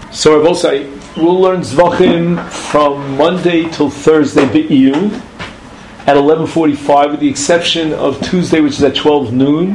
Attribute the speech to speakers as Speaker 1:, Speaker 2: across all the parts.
Speaker 1: So Rabbi Osai, we'll learn Zvachim from Monday till Thursday Be'iyun at 11:45, with the exception of Tuesday, which is at 12 noon.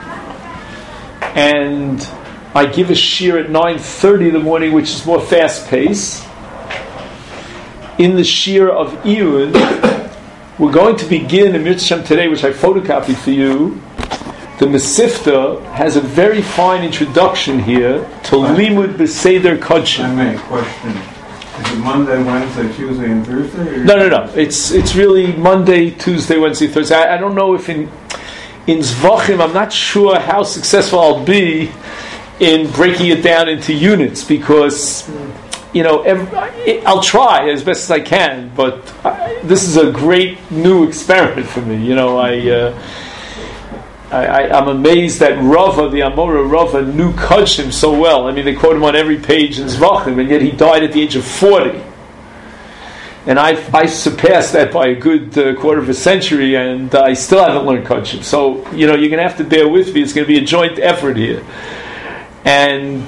Speaker 1: And I give a shir at 9:30 in the morning, which is more fast-paced. In the shir of Iyun, we're going to begin in Mitzvah today, which I photocopied for you. The Mesifta has a very fine introduction here to Limud B'Seder Kodshim.
Speaker 2: I make a question. Is it Monday, Wednesday, Tuesday, and Thursday?
Speaker 1: No. It's really Monday, Tuesday, Wednesday, Thursday. I don't know if in Zvachim, I'm not sure how successful I'll be in breaking it down into units, because I'll try as best as I can, but this is a great new experiment for me. I'm amazed that Rava, the Amora Rava, knew Kodshim so well. I mean, they quote him on every page in Zvachim, and yet he died at the age of 40. And I surpassed that by a good quarter of a century, and I still haven't learned Kodshim. So, you're going to have to bear with me. It's going to be a joint effort here. And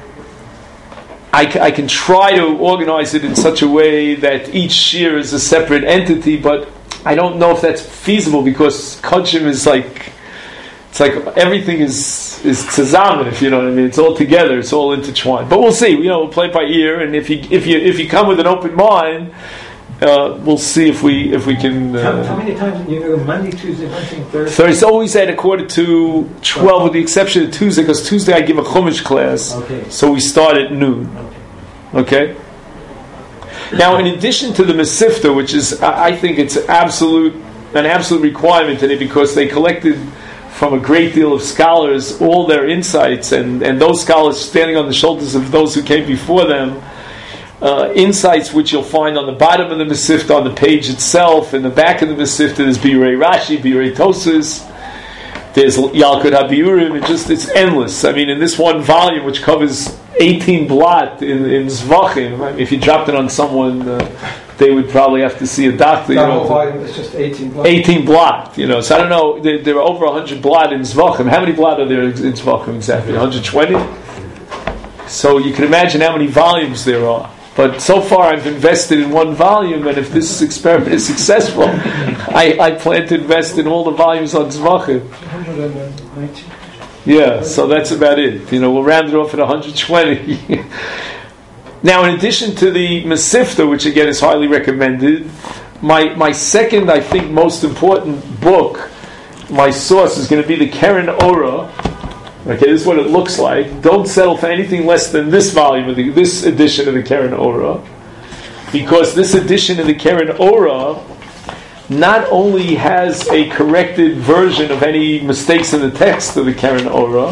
Speaker 1: I can try to organize it in such a way that each shir is a separate entity, but I don't know if that's feasible, because Kodshim is like everything is tzazamen, if you know what I mean. It's all together, it's all intertwined. But we'll see. We'll play it by ear, and if you come with an open mind, we'll see if we can.
Speaker 3: How many times you do Monday, Tuesday, Wednesday, Thursday?
Speaker 1: Thursday always at 11:45, with the exception of Tuesday, because Tuesday I give a Chumash class,
Speaker 3: okay.
Speaker 1: So we start at noon. Okay. Now, in addition to the Mesifta, which is, I think it's an absolute requirement today, because they collected from a great deal of scholars all their insights, and those scholars standing on the shoulders of those who came before them, insights which you'll find on the bottom of the Mesifta, on the page itself, in the back of the Mesifta. There's Biurei Rashi, Biurei Tosus, there's Yalkut HaBiurim. It's endless. I mean, in this one volume, which covers 18 blot in Zvachim, if you dropped it on someone, they would probably have to see a doctor.
Speaker 3: It's just 18 blot.
Speaker 1: 18 blot, So I don't know. There are over 100 blot in Zvachim. How many blot are there in Zvachim exactly? 120. So you can imagine how many volumes there are. But so far, I've invested in one volume, and if this experiment is successful, I plan to invest in all the volumes on Zvachim.
Speaker 3: 190.
Speaker 1: Yeah, so that's about it. We'll round it off at 120. Now, in addition to the Mesifta, which again is highly recommended, my second, I think, most important book, my source, is going to be the Keren Ora. Okay, this is what it looks like. Don't settle for anything less than this volume, this edition of the Keren Ora, because this edition of the Keren Ora not only has a corrected version of any mistakes in the text of the Keren Ora,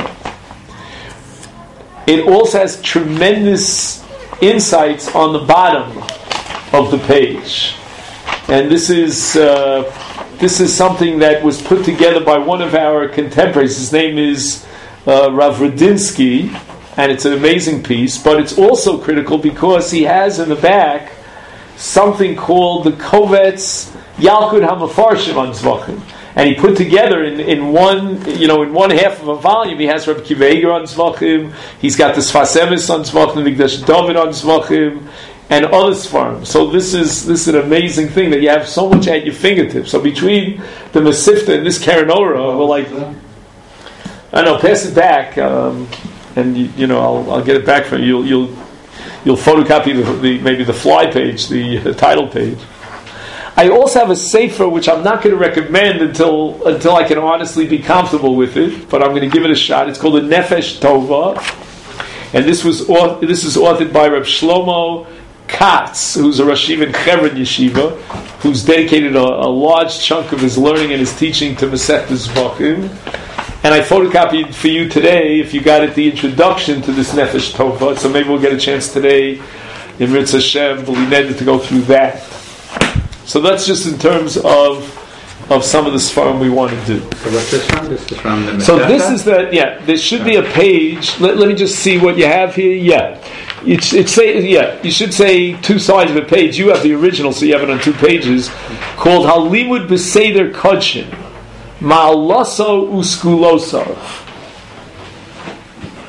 Speaker 1: it also has tremendous insights on the bottom of the page. And this is something that was put together by one of our contemporaries. His name is Rav Radinsky, and it's an amazing piece, but it's also critical because he has in the back something called the Kovetz Yalkut HaMefarshim on Zvachim. And he put together in one half of a volume, he has Rabbi Akiva Eiger on Zvachim, he's got the Sfas Emes on Zvachim, Mikdash David on Zvachim, and other Sfarim. So this is an amazing thing that you have so much at your fingertips. So between the Mesifta and this Keren Ora, we're like, I know, pass it back, and I'll get it back for you. You'll photocopy maybe the fly page, the title page. I also have a sefer which I'm not going to recommend until I can honestly be comfortable with it, but I'm going to give it a shot. It's called the Nefesh Tova, and this is authored by Reb Shlomo Katz, who's a Rosh Yeshiva in Hebron Yeshiva, who's dedicated a large chunk of his learning and his teaching to Masechta Zvachim. And I photocopied for you today, if you got it, the introduction to this Nefesh Tova. So maybe we'll get a chance today in Ritz Hashem, to go through that. So that's just in terms of some of the Sfarim we want to do.
Speaker 2: So what's this from? This is from the Mesifta?
Speaker 1: So this is there should be a page. Let me just see what you have here. Yeah. You should say two sides of a page. You have the original, so you have it on two pages, called Halimud B'Seder Kodshim, Ma'alaso Uskuloso.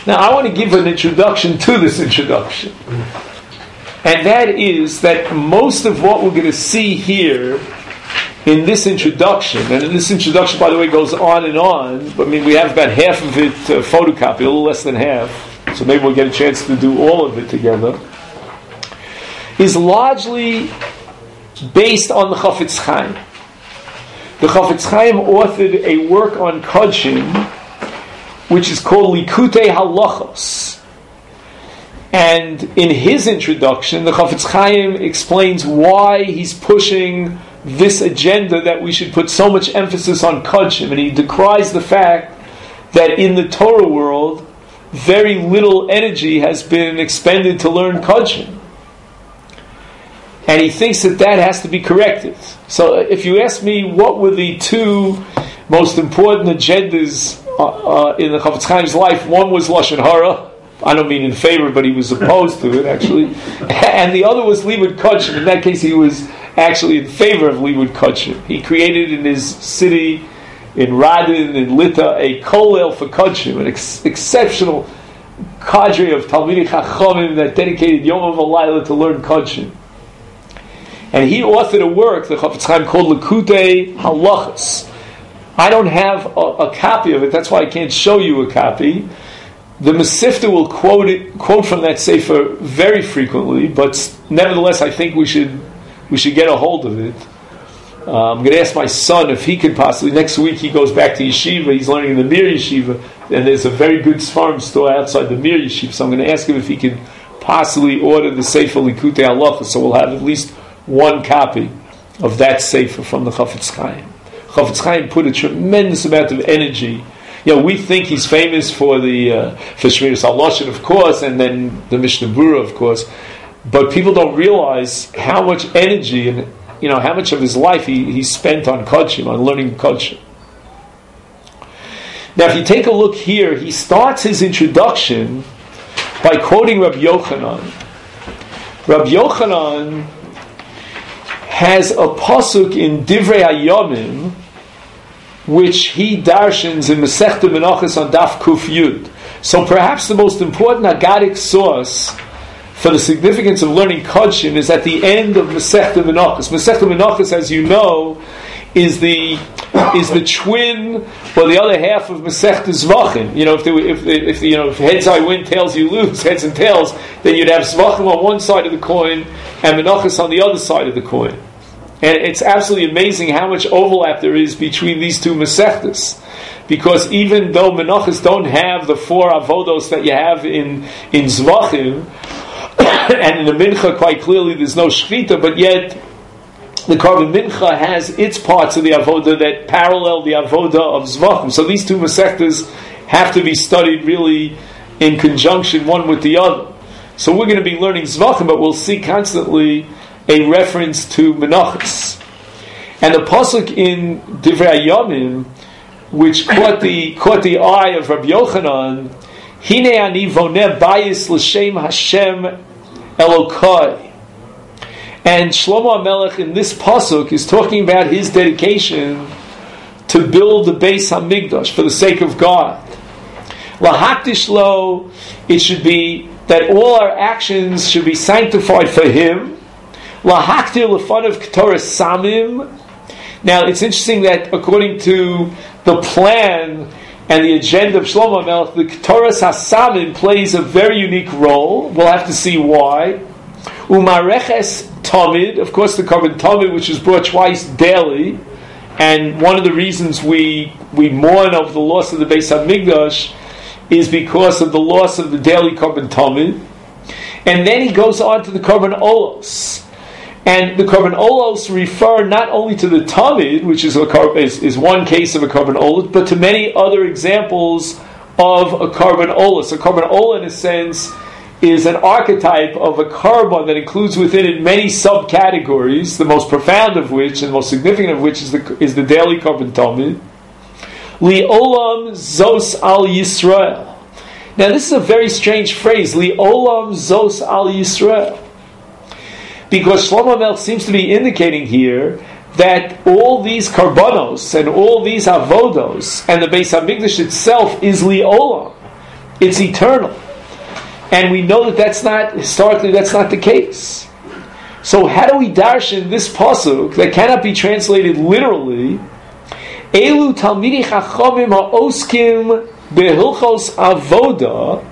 Speaker 1: Now, I want to give an introduction to this introduction. And that is that most of what we're going to see here in this introduction, and in this introduction, by the way, goes on and on, but I mean, we have about half of it photocopied, a little less than half, so maybe we'll get a chance to do all of it together, is largely based on the Chafetz Chaim. The Chafetz Chaim authored a work on Kodshim, which is called Likutei Halachos. And in his introduction, the Chafetz Chaim explains why he's pushing this agenda that we should put so much emphasis on Kodshim. And he decries the fact that in the Torah world, very little energy has been expended to learn Kodshim. And he thinks that that has to be corrected. So if you ask me what were the two most important agendas in the Chafetz Chaim's life, one was Lashon Hara. I don't mean in favor, but he was opposed to it, actually. And the other was Limud Kodshim. In that case, he was actually in favor of Limud Kodshim. He created in his city, in Radin, in Lita, a kollel for Kodshim, an exceptional cadre of Talmidei Chachamim that dedicated Yom V'Layla to learn Kodshim. And he authored a work, the Chafetz Chaim, called Likutei Halachos. I don't have a copy of it, that's why I can't show you a copy. The Mesifta will quote from that sefer very frequently, but nevertheless, I think we should get a hold of it. I'm going to ask my son if he could possibly. Next week he goes back to yeshiva. He's learning in the Mir Yeshiva, and there's a very good Sfarim store outside the Mir Yeshiva. So I'm going to ask him if he could possibly order the sefer Likutei Halachos, so we'll have at least one copy of that sefer from the Chafetz Chaim. Chafetz Chaim put a tremendous amount of energy. You know, we think he's famous for the for Shmiras HaLashon, of course, and then the Mishnah Berurah, of course. But people don't realize how much energy and how much of his life he spent on Kodshim, on learning Kodshim. Now, if you take a look here, he starts his introduction by quoting Rabbi Yochanan. Rabbi Yochanan has a pasuk in Divrei Hayomim, which he darshans in Masechta Menachos on Daf Kuf Yud. So perhaps the most important Haggadik source for the significance of learning Kodshim is at the end of Masechta Menachos. Masechta Menachos, as you know, is the twin or the other half of Masechta Zvachim. If heads I win, tails you lose, heads and tails, then you'd have Zvachim on one side of the coin and Menachos on the other side of the coin. And it's absolutely amazing how much overlap there is between these two Masechtas. Because even though Menachos don't have the four avodos that you have in Zvachim, and in the Mincha quite clearly there's no Shechita, but yet the Korban Mincha has its parts of the avodah that parallel the avodah of Zvachim. So these two Masechtas have to be studied really in conjunction one with the other. So we're going to be learning Zvachim, but we'll see constantly a reference to Menachos. And the pasuk in Divrei Hayomim, which caught the eye of Rabbi Yochanan, Hine ani voneh bayis l'shem Hashem Elokai. And Shlomo HaMelech in this pasuk is talking about his dedication to build the Beis HaMikdash for the sake of God. Lahakdish lo, it should be that all our actions should be sanctified for Him. Lahakdir lefanav K'torah Samim. Now it's interesting that according to the plan and the agenda of Shlomo HaMelech, the K'toras HaSamim plays a very unique role. We'll have to see why. Umareches Tamid, of course the Korban Tamid, which is brought twice daily, and one of the reasons we mourn over the loss of the Beis HaMikdash is because of the loss of the daily Korban Tamid. And then he goes on to the Korban Olos. And the Korban Olos refer not only to the Tamid, which is one case of a Korban Olos, but to many other examples of a Korban Olos. A Korban Olah, in a sense, is an archetype of a Korban that includes within it many subcategories, the most profound of which, and the most significant of which, is the daily Korban Tamid. Li Olam Zos Al Yisrael. Now this is a very strange phrase, Li Olam Zos Al Yisrael. Because Shlomo HaMelech seems to be indicating here that all these karbanos and all these avodos and the Beis HaMikdash itself is li'olam. It's eternal. And we know that historically that's not the case. So how do we darshan this pasuk that cannot be translated literally? Elu talmidei chachamim ha'oskim behilchos avoda.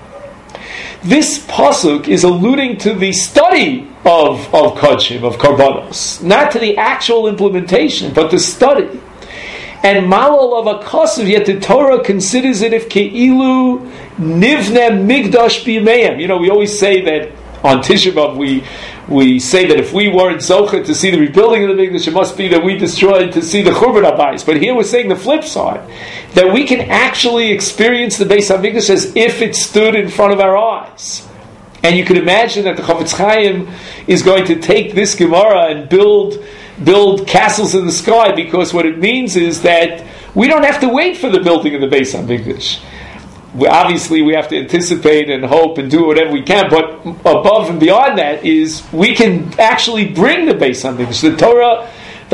Speaker 1: This pasuk is alluding to the study of kodshim, of karbanos, not to the actual implementation, but the study. And malal of a kosev, yet the Torah considers it if keilu nivne migdash b'ymeim. We always say that on Tisha B'Av we say that if we weren't zocher to see the rebuilding of the Mikdash, it must be that we destroyed to see the Churban Habayis. But here we're saying the flip side, that we can actually experience the Beis HaMikdash as if it stood in front of our eyes. And you can imagine that the Chofetz Chaim is going to take this Gemara and build castles in the sky, because what it means is that we don't have to wait for the building of the Beis HaMikdash. Obviously, we have to anticipate and hope and do whatever we can, but above and beyond that is we can actually bring the Beis HaMikdash. The Torah,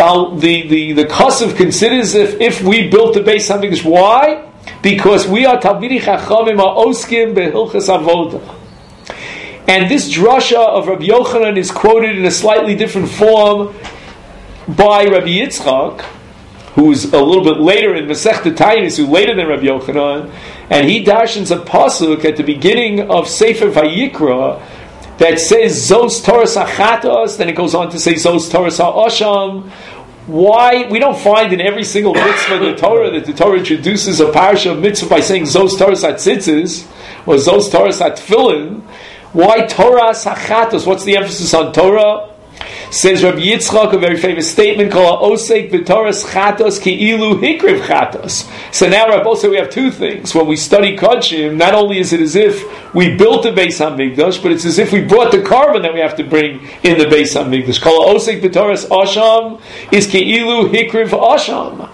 Speaker 1: the Kosev considers if we built the Beis HaMikdash. Why? Because we are Talmidei Chachamim ha'oskim behilchos avoda. And this drasha of Rabbi Yochanan is quoted in a slightly different form by Rabbi Yitzchak, who's a little bit later in Masechta Taanis, who's later than Rabbi Yochanan, and he darshans a pasuk at the beginning of Sefer Vayikra that says Zos Toras Achatos, then it goes on to say Zos Toras Ha'osham. Why? We don't find in every single mitzvah of the Torah that the Torah introduces a parsha of mitzvah by saying Zos Toras HaTzitzis or Zos Toras HaTfilin. Why Torah Sachatos? What's the emphasis on Torah? Says Rabbi Yitzchak, a very famous statement called Osek B'Toras Chatos Ki'ilu Hikriv Chatos. So now Rabbi said we have two things. When we study Kodshim, not only is it as if we built the Beis HaMikdash, but it's as if we brought the carbon that we have to bring in the Beis HaMikdash. Kol Osek B'Toras Asham is Ki'ilu Hikriv Asham.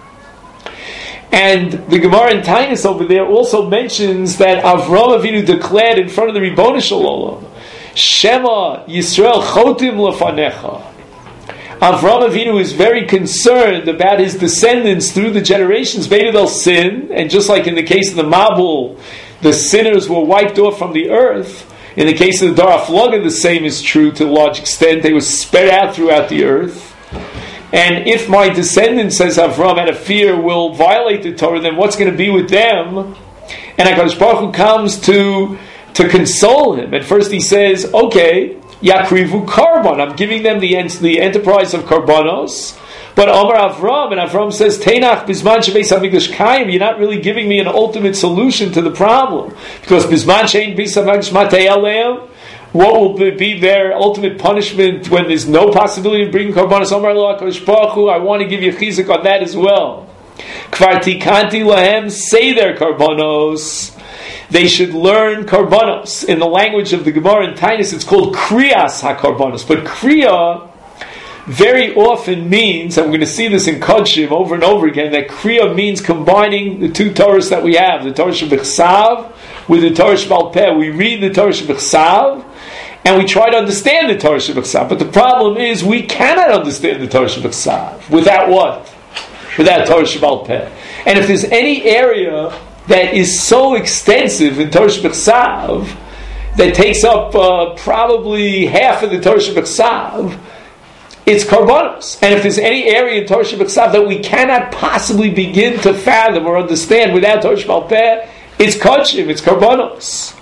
Speaker 1: And the Gemara in Taanis over there also mentions that Avraham Avinu declared in front of the Ribono Shel Olam, Shema Yisrael Chotim Lefanecha. Avraham Avinu is very concerned about his descendants through the generations. Maybe they'll sin, and just like in the case of the Mabul, the sinners were wiped off from the earth. In the case of the Dar HaFlaga, the same is true to a large extent. They were spread out throughout the earth. And if my descendants, says Avraham, out of fear will violate the Torah, then what's going to be with them? And HaKadosh Baruch Hu comes to console him. At first he says, okay, Yakrivu Karban, I'm giving them the enterprise of Karbanos. But Amar Avraham, and Avraham says, Teinach Bizman Shebeis HaMikdash Kayim, you're not really giving me an ultimate solution to the problem. Because Bizman Shein Beis HaMikdash Matei Aleim, what will be their ultimate punishment when there's no possibility of bringing Karbanos? Amar Lo HaKadosh Baruch Hu, I want to give you a chizuk on that as well. Kvar Tikanti Lahem, say their Karbanos. They should learn Karbanos. In the language of the Gemara in Taanis, it's called Kriyas HaKarbanos. But Kriya very often means, and we're going to see this in Kodshim over and over again, that Kriya means combining the two Torahs that we have, the Torah Shebechsav with the Torah Shebal Peh. We read the Torah Shebechsav, and we try to understand the Torah Shebechsav. But the problem is, we cannot understand the Torah Shebechsav. Without what? Without Torah Shebal Peh. And if there's any area that is so extensive in Torah Shebechsav, that takes up probably half of the Torah Shebechsav, it's Karbanos. And if there's any area in Torah Shebechsav that we cannot possibly begin to fathom or understand without Torah Shebal Peh, it's Kodshim, it's Karbanos.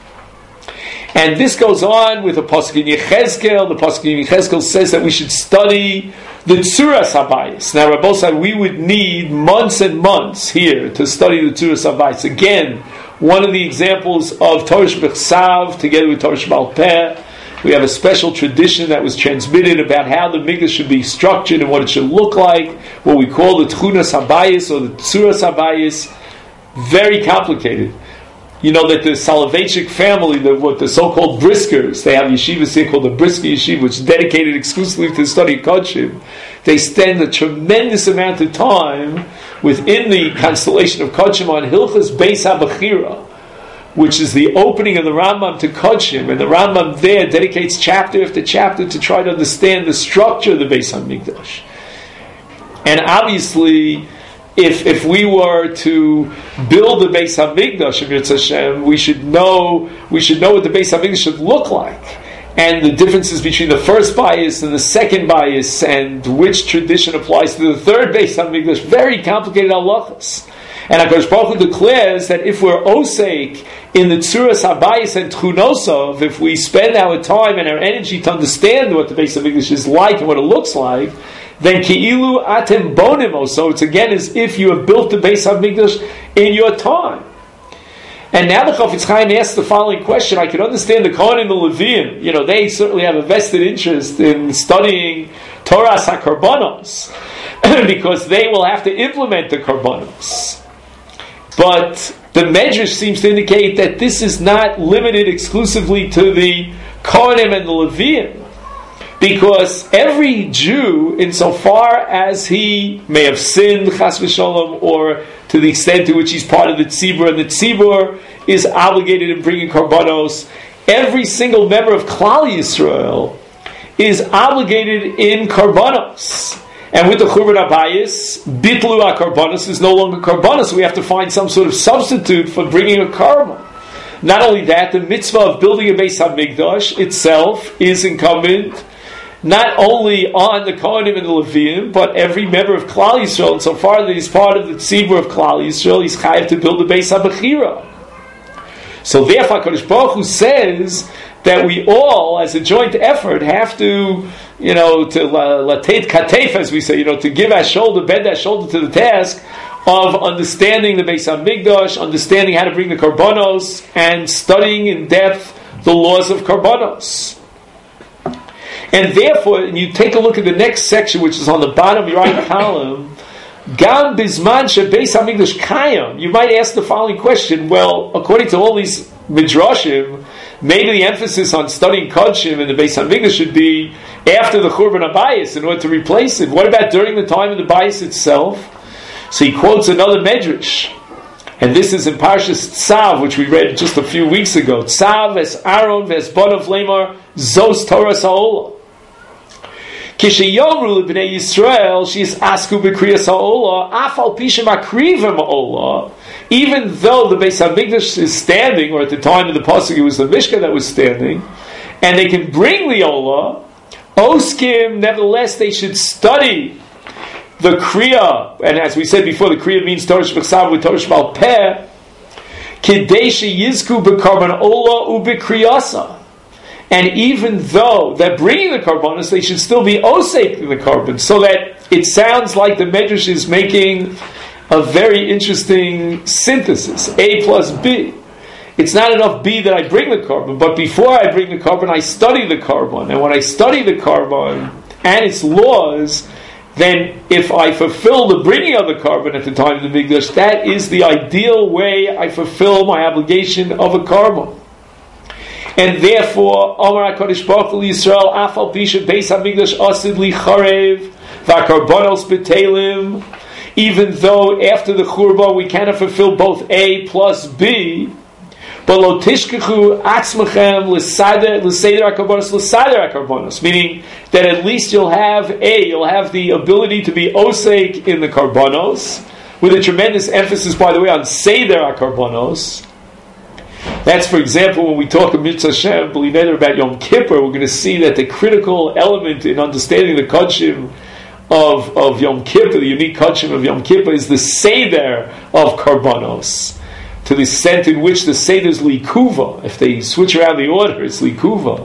Speaker 1: And this goes on with the Pasuk in Yechezkel. The Pasuk in Yechezkel says that we should study the Tzuras Habayis. Now, Rabbi said we would need months and months here to study the Tzuras Habayis. Again, one of the examples of Torah Shebechsav together with Torah Shebal Peh. We have a special tradition that was transmitted about how the Mikdash should be structured and what it should look like, what we call the Tchunas Habayis or the Tzuras Habayis. Very complicated. You know that the Soloveitchik family, the so-called Briskers, they have yeshivas here called the Brisker Yeshiva, which is dedicated exclusively to the study of Kodshim. They spend a tremendous amount of time within the constellation of Kodshim on Hilchas Beis HaBechira, which is the opening of the Rambam to Kodshim, and the Rambam there dedicates chapter after chapter to try to understand the structure of the Beis HaMikdash. And obviously, if we were to build the Beis Hamikdash of Yirtzeh Hashem, we should know what the Beis Hamikdash should look like, and the differences between the first bias and the second bias, and which tradition applies to the third Beis Hamikdash. Very complicated halachas. And HaKadosh Baruch Hu declares that if we're osek in the tzuras habayis and tchunosov, if we spend our time and our energy to understand what the Beis Hamikdash is like and what it looks like, then ki'ilu atem bonimo. So it's again as if you have built the Beis Hamikdash in your time. And now the Chafetz Chaim asks the following question. I can understand the Kohen and the Leviim. They certainly have a vested interest in studying Torah HaKarbanos because they will have to implement the Karbanos. But the Medrash seems to indicate that this is not limited exclusively to the Kohanim and the Leviim, because every Jew, insofar as he may have sinned, chas v'sholom, or to the extent to which he's part of the tzibur, and the tzibur is obligated in bringing karbanos, every single member of Klal Yisrael is obligated in karbanos. And with the Churban Abayis, bitlu ha-karbanos is no longer karbanos, so we have to find some sort of substitute for bringing a karban. Not only that, the mitzvah of building a Beis HaMikdash itself is incumbent not only on the Kohanim and the Leviim, but every member of Klal Yisrael, and so far that he's part of the tzibur of Klal Yisrael, he's chayav to build the Beis HaBechira. So therefore, HaKadosh Baruch Hu says that we all, as a joint effort, have to, to latet katef, as we say, to give our shoulder, bend our shoulder to the task of understanding the Beis HaMikdash, understanding how to bring the karbanos, and studying in depth the laws of karbanos. And therefore, you take a look at the next section, which is on the bottom right column, Gam Bizman Shebeis HaMikdash Kayam. You might ask the following question, well, according to all these midrashim, maybe the emphasis on studying Kodshim in the Beis HaMikdash should be after the Churban Abayis in order to replace it. What about during the time of the Bayis itself? So he quotes another medrash, and this is in Parshas Tzav, which we read just a few weeks ago. Tzav es Aaron ves Bonav Lemar Zos Torah Sa'olah. Kishayomru l'bnei Yisrael she's asku b'kriyas ha'olah afal pishem akrivim ha'olah. Even though the Beis HaMikdash is standing, or at the time of the pasuk it was the Mishkan that was standing, and they can bring the olah, oskim, nevertheless they should study the kriya, and as we said before, the kriya means Torah shebechsav with Torah shebal peh, kidei sheyizku b'karban olah u'b'kriyasa. And even though they're bringing the karbanos, they should still be osek in the carbon, so that it sounds like the Medrash is making a very interesting synthesis, A plus B. It's not enough B that I bring the carbon, but before I bring the carbon, I study the carbon. And when I study the carbon and its laws, then if I fulfill the bringing of the carbon at the time of the Mikdash, that is the ideal way I fulfill my obligation of a carbon. And therefore, Amar HaKadosh Baruch Hu Yisrael, Afal Pisha Beis HaMikdash Asid Li Charev, V'Karbanos B'Telim. Even though after the Churban we cannot fulfill both A plus B, but Lo Tishkechu Atzmachem L'Seder HaKarbanos L'Seder HaKarbanos, meaning that at least you'll have the ability to be osek in the Karbanos, with a tremendous emphasis, by the way, on Seder HaKarbanos. That's, for example, when we talk of Mitzvah Hashem, believe it about Yom Kippur, we're going to see that the critical element in understanding the Kodshim of Yom Kippur, the unique Kodshim of Yom Kippur, is the Seder of Karbanos, to the extent in which the Seder is Likuva. If they switch around the order, it's Likuva.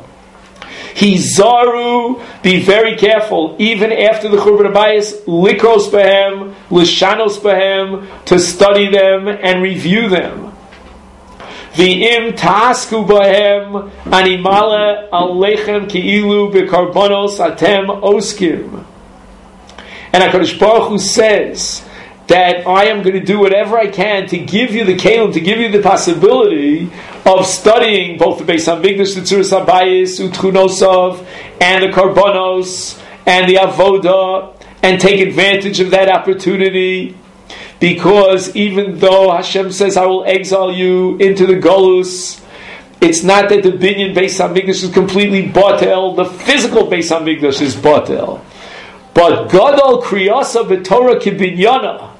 Speaker 1: Hizaru, be very careful, even after the Churban Abayis, Likros Behem, Lishanos Behem, to study them and review them. V'im ta'asku bahem animale alechem ki'ilu b'karbanos atem oskim. And HaKadosh Baruch Hu says that I am going to do whatever I can to give you the kelim, to give you the possibility of studying both the Beis HaMikdash, the Tzuras HaBayis, Utchunosov, and the Karbanos, and the Avoda, and take advantage of that opportunity. Because even though Hashem says, I will exile you into the Golus, it's not that the Binyan Beis HaMikdash is completely batel, the physical Beis HaMikdash is batel. But Gadol Kriyasa B'Torah Kibinyana,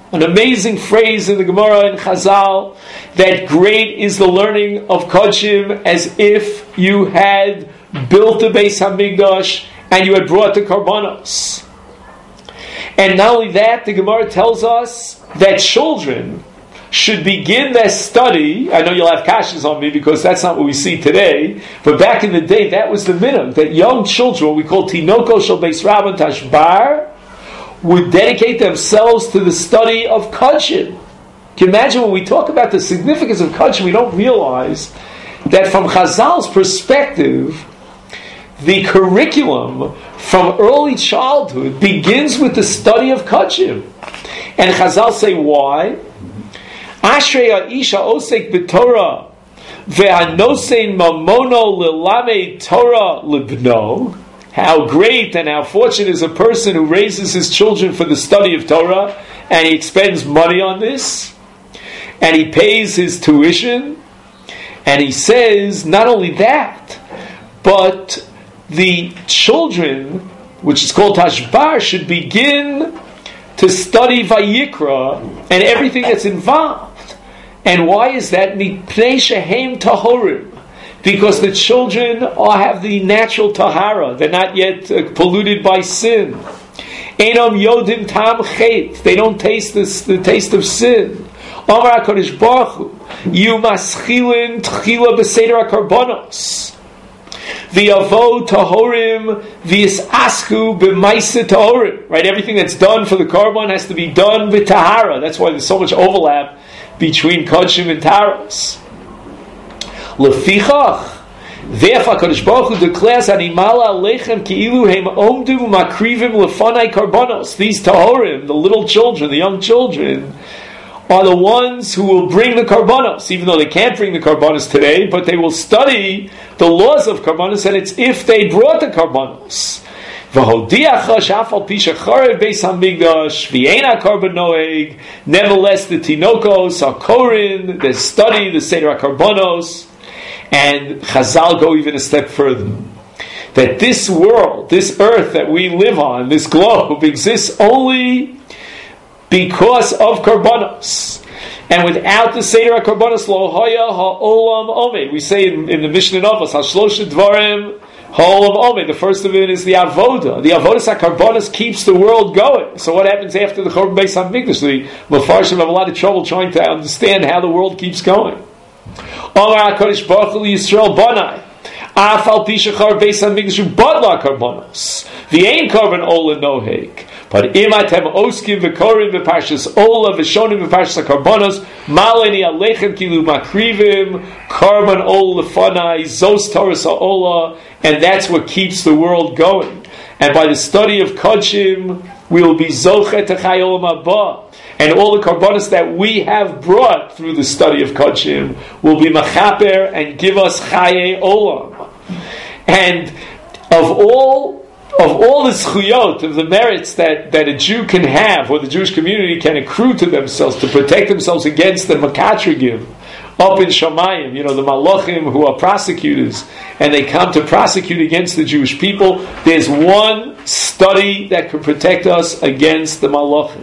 Speaker 1: An amazing phrase in the Gemara and Chazal, that great is the learning of Kodshim, as if you had built the Beis Hamikdash and you had brought the Karbanos. And not only that, the Gemara tells us that children should begin their study. I know you'll have kashas on me because that's not what we see today, but back in the day that was the minhag, that young children, what we call Tinoko Shel Beis Rabban Tashbar, would dedicate themselves to the study of Kodshim. Can you imagine when we talk about the significance of Kodshim, we don't realize that from Chazal's perspective, the curriculum from early childhood begins with the study of Kodshim. And Chazal say why? Ashrei ha'isha osek b'Torah ve'anosein mamono l'lamei Torah libno. How great and how fortunate is a person who raises his children for the study of Torah, and he expends money on this, and he pays his tuition, and he says not only that, but the children, which is called Tashbar, should begin to study Vayikra and everything that's involved. And why is that? Mipnei shehem tahorim. Because the children have the natural tahara. They're not yet polluted by sin. Einam yodim tam chet. They don't taste the taste of sin. Amar HaKadosh Baruch Hu, you maschilin tchila b'seder HaKarbonos. V'yavo tahorim v'yisasku b'maisa tahorim. Right? Everything that's done for the Karban has to be done with tahara. That's why there's so much overlap between Kodshim and Taharos. Lefichach, therefore HaKadosh Baruch Hu declares Animala Aleichem Ki'ilu Heim Omdu Makrivim Lefanai Karbonos. These Tahorim, the little children, the young children, are the ones who will bring the Karbonos, even though they can't bring the Karbonos today, but they will study the laws of Karbonos, and it's if they brought the Karbonos. Nevertheless, the Tinokos are Korin, they study the Seder HaKarbonos, and Chazal go even a step further. That this world, this earth that we live on, this globe, exists only because of Karbonos. And without the Seder HaKarbonos, Lo Haya Ha'olam Omed. We say in the Mishnah Novos, HaShloshet Dvarim Ha'olam Omed. The first of it is the Avoda. The Avodas HaKarbonos keeps the world going. So what happens after the Chorban Beis Hamikdash? The Mefarshim have a lot of trouble trying to understand how the world keeps going. Amar HaKadosh Baruch Hu Yisrael Banai Afal Pishachar Beis Hamikdash Badla Karbonos V'ein Karban Ola Nohek. But imatem oskim v'korim v'parshas Ola v'shonim v'parshas HaKarbonos Maleni Aleichem Kilu Makrivim Karban Ola Lefanai Zos Torah Ola. And that's what keeps the world going. And by the study of Kodshim, we will be Zochet Techai Olam Haba. And all the Karbonos that we have brought through the study of Kodshim will be Machaper and give us Chaye Olam. And of all the zchuyot, of the merits that a Jew can have, or the Jewish community can accrue to themselves to protect themselves against the Makatrigim up in Shamayim, the Malachim who are prosecutors, and they come to prosecute against the Jewish people, there's one study that can protect us against the Malachim.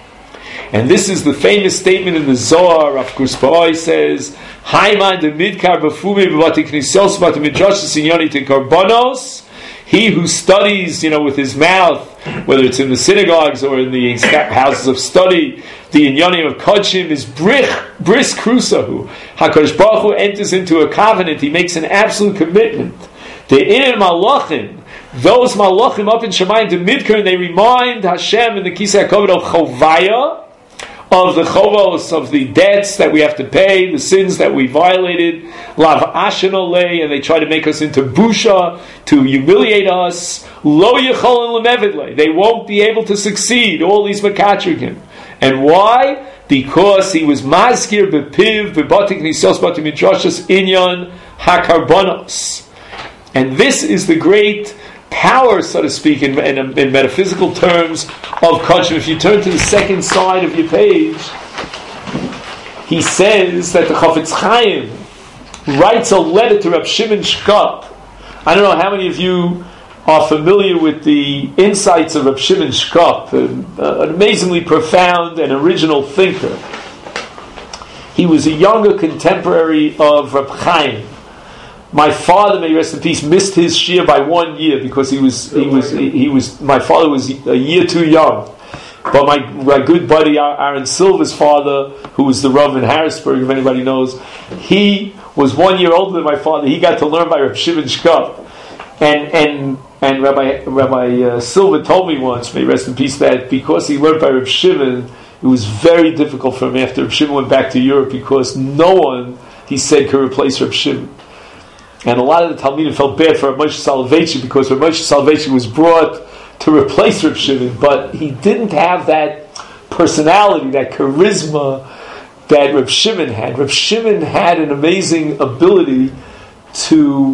Speaker 1: And this is the famous statement in the Zohar. Rav Kuspoi says, Haiman de midkar b'fumi b'vati knisos b'vati midrashas inyoni Karbonos. He who studies, with his mouth, whether it's in the synagogues or in the houses of study, the inyanim of Kodshim is bris krusahu. HaKadosh Baruch Hu enters into a covenant. He makes an absolute commitment. The inin malachim, those malachim up in Shemayim, the midkar, they remind Hashem in the Kisei HaKavod of Chovaya, of the chovos, of the debts that we have to pay, the sins that we violated, lav ashenolei, and they try to make us into busha, to humiliate us. Lo yecholin lemevidlei, they won't be able to succeed. All these makatrigim, and why? Because he was mazkir bepiv bebatik nisos batim midrashas inyan hakarbonos, and this is the great power, so to speak, in metaphysical terms of Kodshim. If you turn to the second side of your page, he says that the Chafetz Chaim writes a letter to Rab Shimon Shkop. I don't know how many of you are familiar with the insights of Reb Shimon Shkop, an amazingly profound and original thinker. He was a younger contemporary of Reb Chaim. My father, may he rest in peace, missed his shir by 1 year because my father was a year too young. But my good buddy Aaron Silva's father, who was the Rav in Harrisburg, if anybody knows, he was 1 year older than my father. He got to learn by Reb Shimon Shkop. And Rabbi Silva told me once, may he rest in peace, that because he learned by Reb Shimon, it was very difficult for him after Reb Shimon went back to Europe because no one, he said, could replace Reb Shimon. And a lot of the Talmidim felt bad for Reb Moshe Soloveitchik because Reb Moshe Soloveitchik was brought to replace Reb Shimon, but he didn't have that personality, that charisma that Reb Shimon had. Reb Shimon had an amazing ability to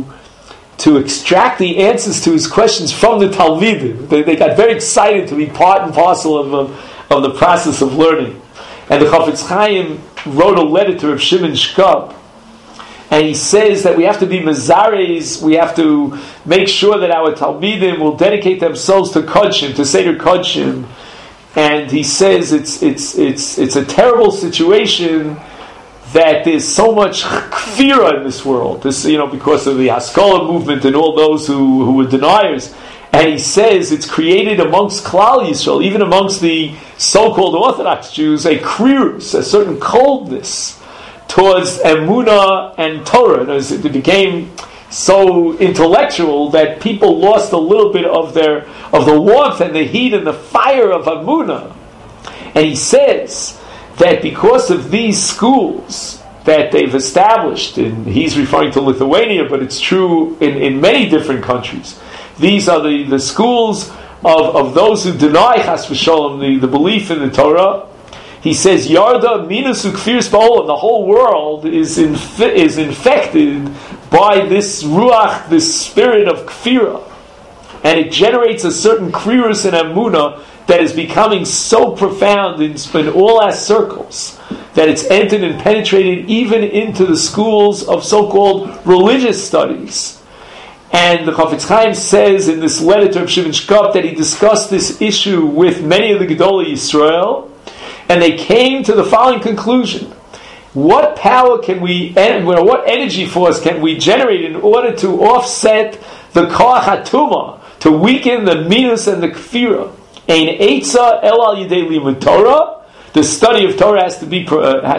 Speaker 1: extract the answers to his questions from the Talmidim. They got very excited to be part and parcel of the process of learning. And the Chafetz Chaim wrote a letter to Reb Shimon Shkop, and he says that we have to be mezares, we have to make sure that our Talmidim will dedicate themselves to Kodshim, to Seder Kodshim. And he says it's a terrible situation that there's so much kfira in this world. This, because of the Haskalah movement and all those who were deniers. And he says it's created amongst Klal Yisrael, even amongst the so-called Orthodox Jews, a krirus, a certain coldness towards Emunah and Torah. It became so intellectual that people lost a little bit of the warmth and the heat and the fire of Emunah. And he says that because of these schools that they've established, and he's referring to Lithuania, but it's true in many different countries. These are the schools of those who deny Chas v'Sholom, the belief in the Torah. He says, Yarda minus ukfirs ba'olam, the whole world is infected by this ruach, this spirit of kfira. And it generates a certain krirus and emunah that is becoming so profound in all our circles that it's entered and penetrated even into the schools of so-called religious studies. And the Chafetz Chaim says in this letter to Reb Shimon Shkop that he discussed this issue with many of the Gedolei Yisrael, and they came to the following conclusion: what power can what energy force can we generate in order to offset the koach hatuma, to weaken the minus and the kfira? Ein eitza el al yidei limud Torah. The study of Torah has to be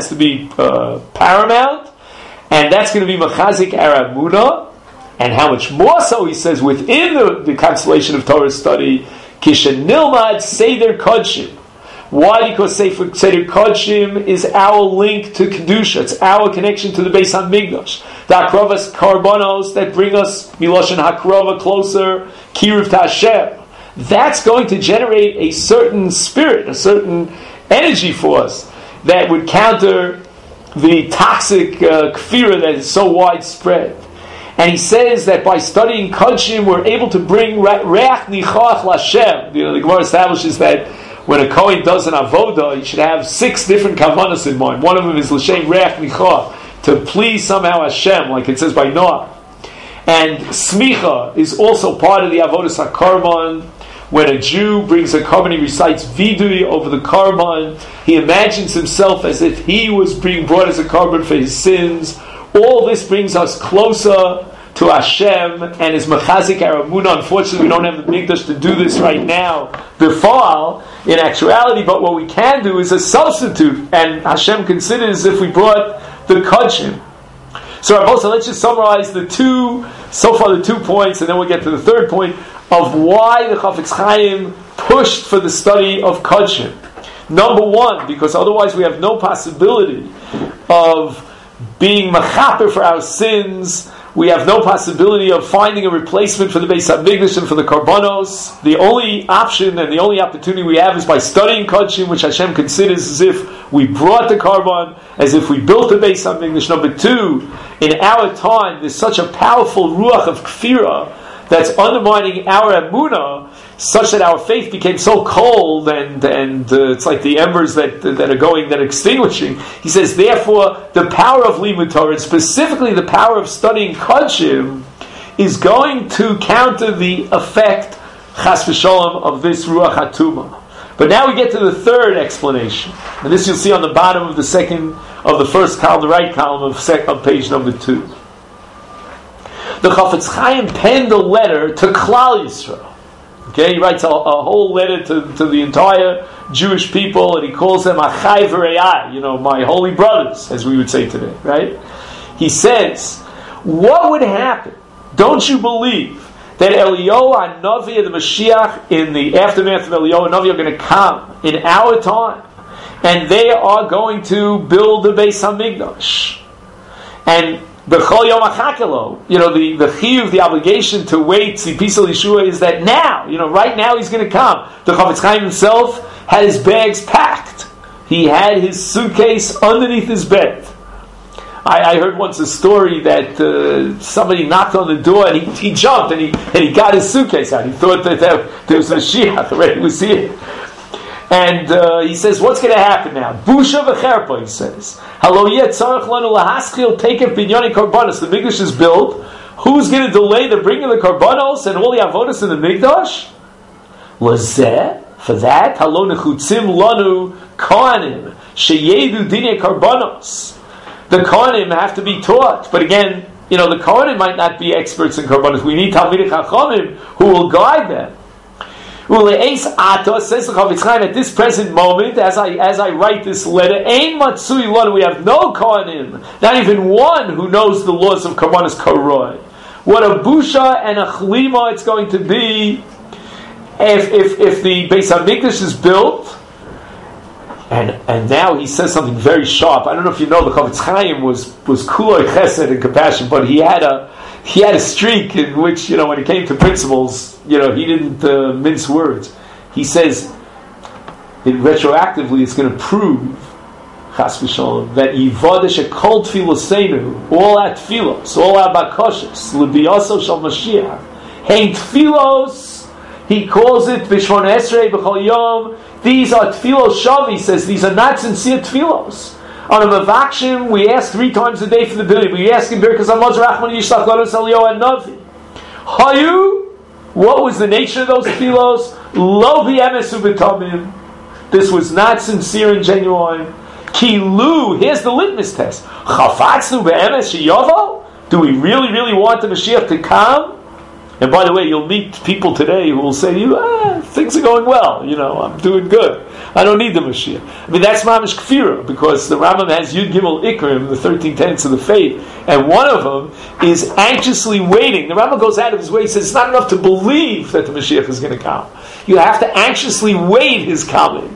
Speaker 1: paramount, and that's going to be mechazik our emunah. And how much more so, he says, within the constellation of Torah study, kishen nilmad seder kodshim. Why? Because Seder Kodshim is our link to Kedusha. It's our connection to the Beis HaMikdash. The Hakrovas Karbonos that bring us Miloshen Hakrova closer, Kiruv to Hashem. That's going to generate a certain spirit, a certain energy for us that would counter the toxic kfira that is so widespread. And he says that by studying Kodshim, we're able to bring Reach Nichach Lashem. The Gemara establishes that when a Kohen does an avodah, he should have 6 different kavanas in mind. One of them is l'shem reach nichah, to please somehow Hashem, like it says by Noah. And smicha is also part of the avodas hakarban. When a Jew brings a korban, he recites vidui over the korban. He imagines himself as if he was being brought as a korban for his sins. All this brings us closer to Hashem and is mechazik our emunah. Unfortunately, we don't have the Mikdash to do this right now, before, in actuality, but what we can do is a substitute, and Hashem considers if we brought the Kodshim. So Rabbi, let's just summarize the two points, and then we'll get to the third point of why the Chafetz Chaim pushed for the study of Kodshim. Number one, because otherwise we have no possibility of being mechaper for our sins. We have no possibility of finding a replacement for the Beis HaMikdash and for the Karbanos. The only option and the only opportunity we have is by studying Kodshim, which Hashem considers as if we brought the Karban, as if we built the Beis HaMikdash. Number two, in our time, there's such a powerful ruach of kfira that's undermining our emunah, such that our faith became so cold and it's like the embers that are extinguishing. He says, therefore, the power of Limud Torah, and specifically the power of studying Kodshim, is going to counter the effect, chas v'sholom, of this Ruach HaTumah. But now we get to the third explanation. And this you'll see on the bottom of the first column, the right column of page number 2. The Chafetz Chaim penned a letter to Klal Yisrael. Okay, he writes a whole letter to the entire Jewish people, and he calls them Achai v'Re'ai, my holy brothers, as we would say today, right? He says, what would happen? Don't you believe that Eliyahu HaNavi and the Mashiach, in the aftermath of Eliyahu HaNavi, are going to come in our time, and they are going to build the Beis HaMikdash? And B'chol Yom HaChakelo, the chiyuv, the obligation to wait, Tzipisa Yeshua, is that now, right now he's going to come. The Chafetz Chaim himself had his bags packed. He had his suitcase underneath his bed. I heard once a story that somebody knocked on the door and he jumped and he got his suitcase out. He thought that there was a Mashiach already was here. And he says, what's going to happen now? Busha v'cherpa, he says. Halo yet tzarech lanu lahaskil tekef binyani karbanos. The Mikdash is built. Who's going to delay the bringing of the karbanos and all the avodas in the Mikdash? Lazeh, for that, halo nechutzim lanu kohanim sheyedu dinei karbanos. The kohanim have to be taught. But again, the kohanim might not be experts in karbanos. We need talmidei chachamim who will guide them. Says the Chafetz Chaim, at this present moment, as I write this letter, Ein Matsui Lanu, we have no Kohanim, not even one who knows the laws of Karbanos Koroi. What a busha and a chlima it's going to be if the Beis HaMikdash is built. And now he says something very sharp. I don't know if you know, the Chafetz Chaim was kuloi chesed and compassion, but he had a streak in which, when it came to principles, he didn't mince words. He says, retroactively, it's going to prove, chas v'sholom, that yivadesh a kol tfiloseinu, all our tfilos, all our bakoshes, l'biyaso shal Mashiach, hein tfilos, he calls it b'shmon esrei b'chol yom. These are tfilos shav, he says, these are not sincere tfilos. On a Mavakshim, we ask 3 times a day for the building. We ask in Birkas Hamaz Rachman Yishlach Lanu Eliyahu HaNavi. Hayu, what was the nature of those tefillos? Lo b'emes u'b'tamim. This was not sincere and genuine. Kilu, here's the litmus test. Chafatznu b'emes sheyavo. Do we really, really want the Mashiach to come? And by the way, you'll meet people today who will say to you, things are going well, I'm doing good. I don't need the Mashiach. I mean, that's Mamish Kfira, because the Rambam has Yud Gimel Ikrim, the 13 tenets of the faith, and one of them is anxiously waiting. The Rambam goes out of his way, he says, it's not enough to believe that the Mashiach is going to come. You have to anxiously wait his coming.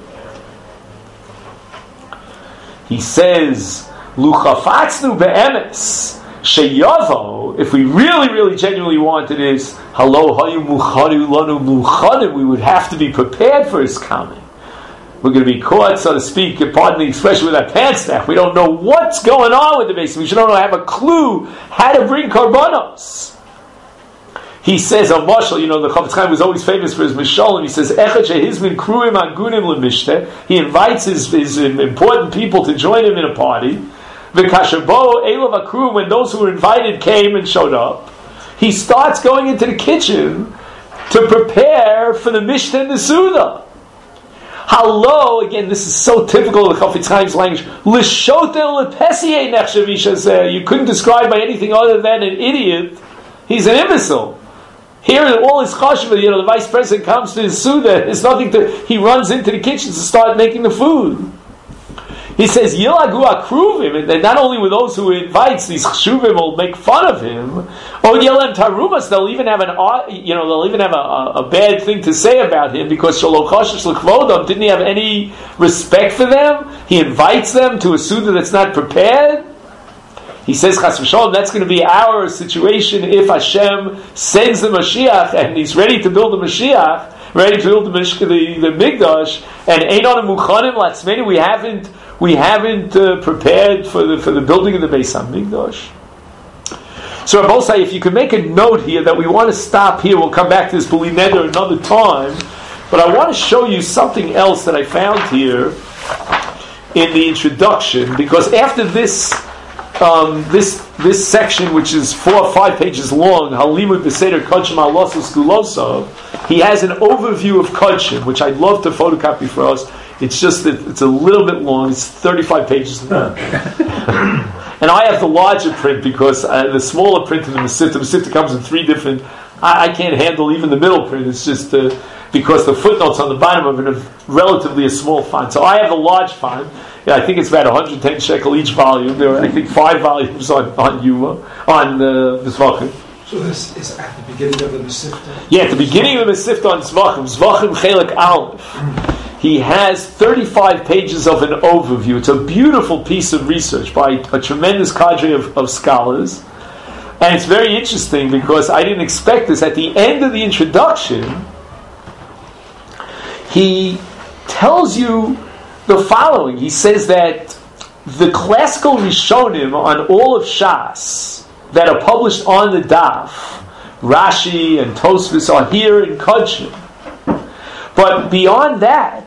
Speaker 1: He says, Luchafatznu be'emes. Sheyavo, if we really, really genuinely wanted is Halo Hayu Muchanu Lanu Muchanim, we would have to be prepared for his coming. We're going to be caught, so to speak, pardon the expression, with our pants down. We don't know what's going on with the base. We should not have a clue how to bring karbanos. He says on Mashal, the Chafetz Chaim was always famous for his Mishal, and he says, Echad shehizmin kruim agunim lemishteh. He invites his important people to join him in a party. V'kasherbo elav akru, when those who were invited came and showed up, he starts going into the kitchen to prepare for the Mishnah and the Suda. Hello, again, this is so typical of the Chafetz Chaim's language. L'shotel lepesie nechshav. You couldn't describe by anything other than an idiot. He's an imbecile. Here, all his chashva, the vice president comes to his Suda. There's nothing he runs into the kitchen to start making the food. He says, Yilagu akruvim, and not only with those who he invites, these chshuvim will make fun of him. Or yelem tarumas, they'll even have a bad thing to say about him because shalo chashish l'kvodam, didn't he have any respect for them? He invites them to a suda that's not prepared. He says, Chas v'sholom, that's going to be our situation if Hashem sends the Mashiach and he's ready to build the Mashiach, ready to build the Mikdash, and Einon Muchanim Latzmeni, we haven't prepared for the building of the Beis HaMikdash. So Rabosai, if you could make a note here that we want to stop here, we'll come back to this B'li Neder another time, but I want to show you something else that I found here in the introduction, because after this this section, which is 4 or 5 pages long, Halimud B'Seder Kodshim Alosas Gulosov, he has an overview of Kodshim, which I'd love to photocopy for us. It's just that it's a little bit long. It's 35 pages long. And I have the larger print because the smaller print in the Mesivta comes in 3 different. I can't handle even the middle print. It's just because the footnotes on the bottom of it are relatively a small font. So I have the large font. Yeah, I think it's about 110 shekel each volume. There are, I think, 5 volumes on Yuma, on Zvachim.
Speaker 3: So this is at the beginning of the Mesivta?
Speaker 1: Yeah, at the beginning of the Mesivta on Zvachim, Zvachim Chelek Aleph. He has 35 pages of an overview. It's a beautiful piece of research by a tremendous cadre of scholars. And it's very interesting because I didn't expect this. At the end of the introduction, he tells you the following. He says that the classical Rishonim on all of Shas that are published on the Daf, Rashi and Tosfos, are here in Kodshim. But beyond that,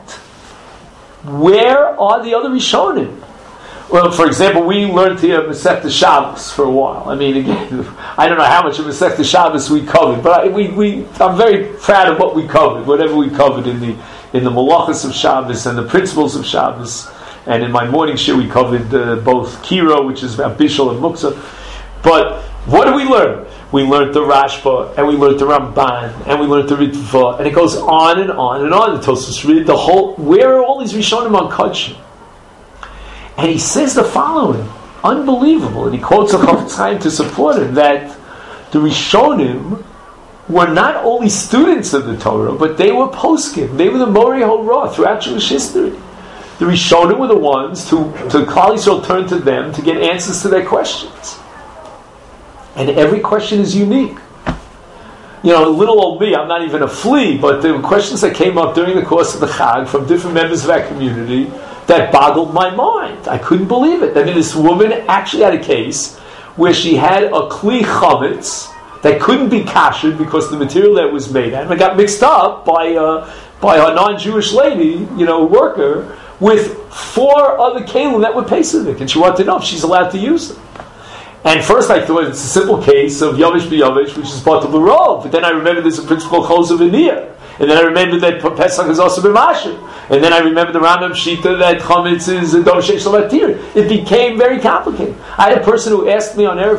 Speaker 1: where are the other Rishonim? Well, for example, we learned here Masechta Shabbos for a while. I mean, again, I don't know how much of Masechta Shabbos we covered, but I'm very proud of what we covered, whatever we covered in the Malachas of Shabbos and the principles of Shabbos. And in my morning shir, we covered both Kiro, which is about Bishul and Muktzah. But what did we learn? We learned the Rashba, and we learned the Ramban, and we learned the Ritva, and it goes on and on and on. The Tosfos read the whole. Where are all these Rishonim on Kodshim? And he says the following, unbelievable, and he quotes a Chafetz Chaim to support him, that the Rishonim were not only students of the Torah, but they were poskim. They were the Morei Horah throughout Jewish history. The Rishonim were the ones to Klal Yisrael turned to them to get answers to their questions. And every question is unique. You know, little old me, I'm not even a flea, but there were questions that came up during the course of the Chag from different members of our community that boggled my mind. I couldn't believe it. I mean, this woman actually had a case where she had a kli chametz that couldn't be kashered because the material that it was made out of it got mixed up by a non-Jewish lady, worker, with 4 other kelim that were pesach, and she wanted to know if she's allowed to use them. And first I thought it's a simple case of Yavish b'Yavish, which is part of the rov. But then I remembered there's a principle called Zovanir. And then I remembered that Pesach is also b'Mashin. And then I remembered the Rambam Shita that Chametz is a Dov Sheish Lavatir. It became very complicated. I had a person who asked me on Erev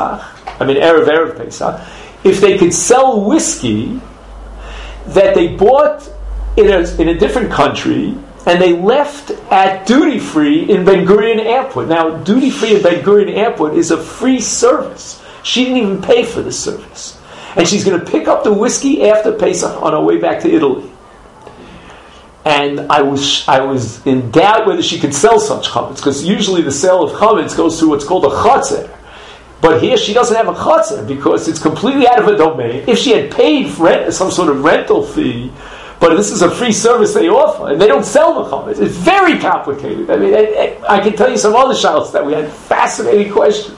Speaker 1: Pesach, if they could sell whiskey that they bought in a different country, and they left at duty-free in Ben Gurion Airport. Now, duty-free in Ben Gurion Airport is a free service. She didn't even pay for this service. And she's going to pick up the whiskey after Pesach on her way back to Italy. And I was in doubt whether she could sell such chametz, because usually the sale of chametz goes through what's called a chotzer. But here she doesn't have a chotzer because it's completely out of her domain. If she had paid for some sort of rental fee, but this is a free service they offer, and they don't sell the chametz. It's very complicated. I mean, I can tell you some other shalos that we had fascinating questions.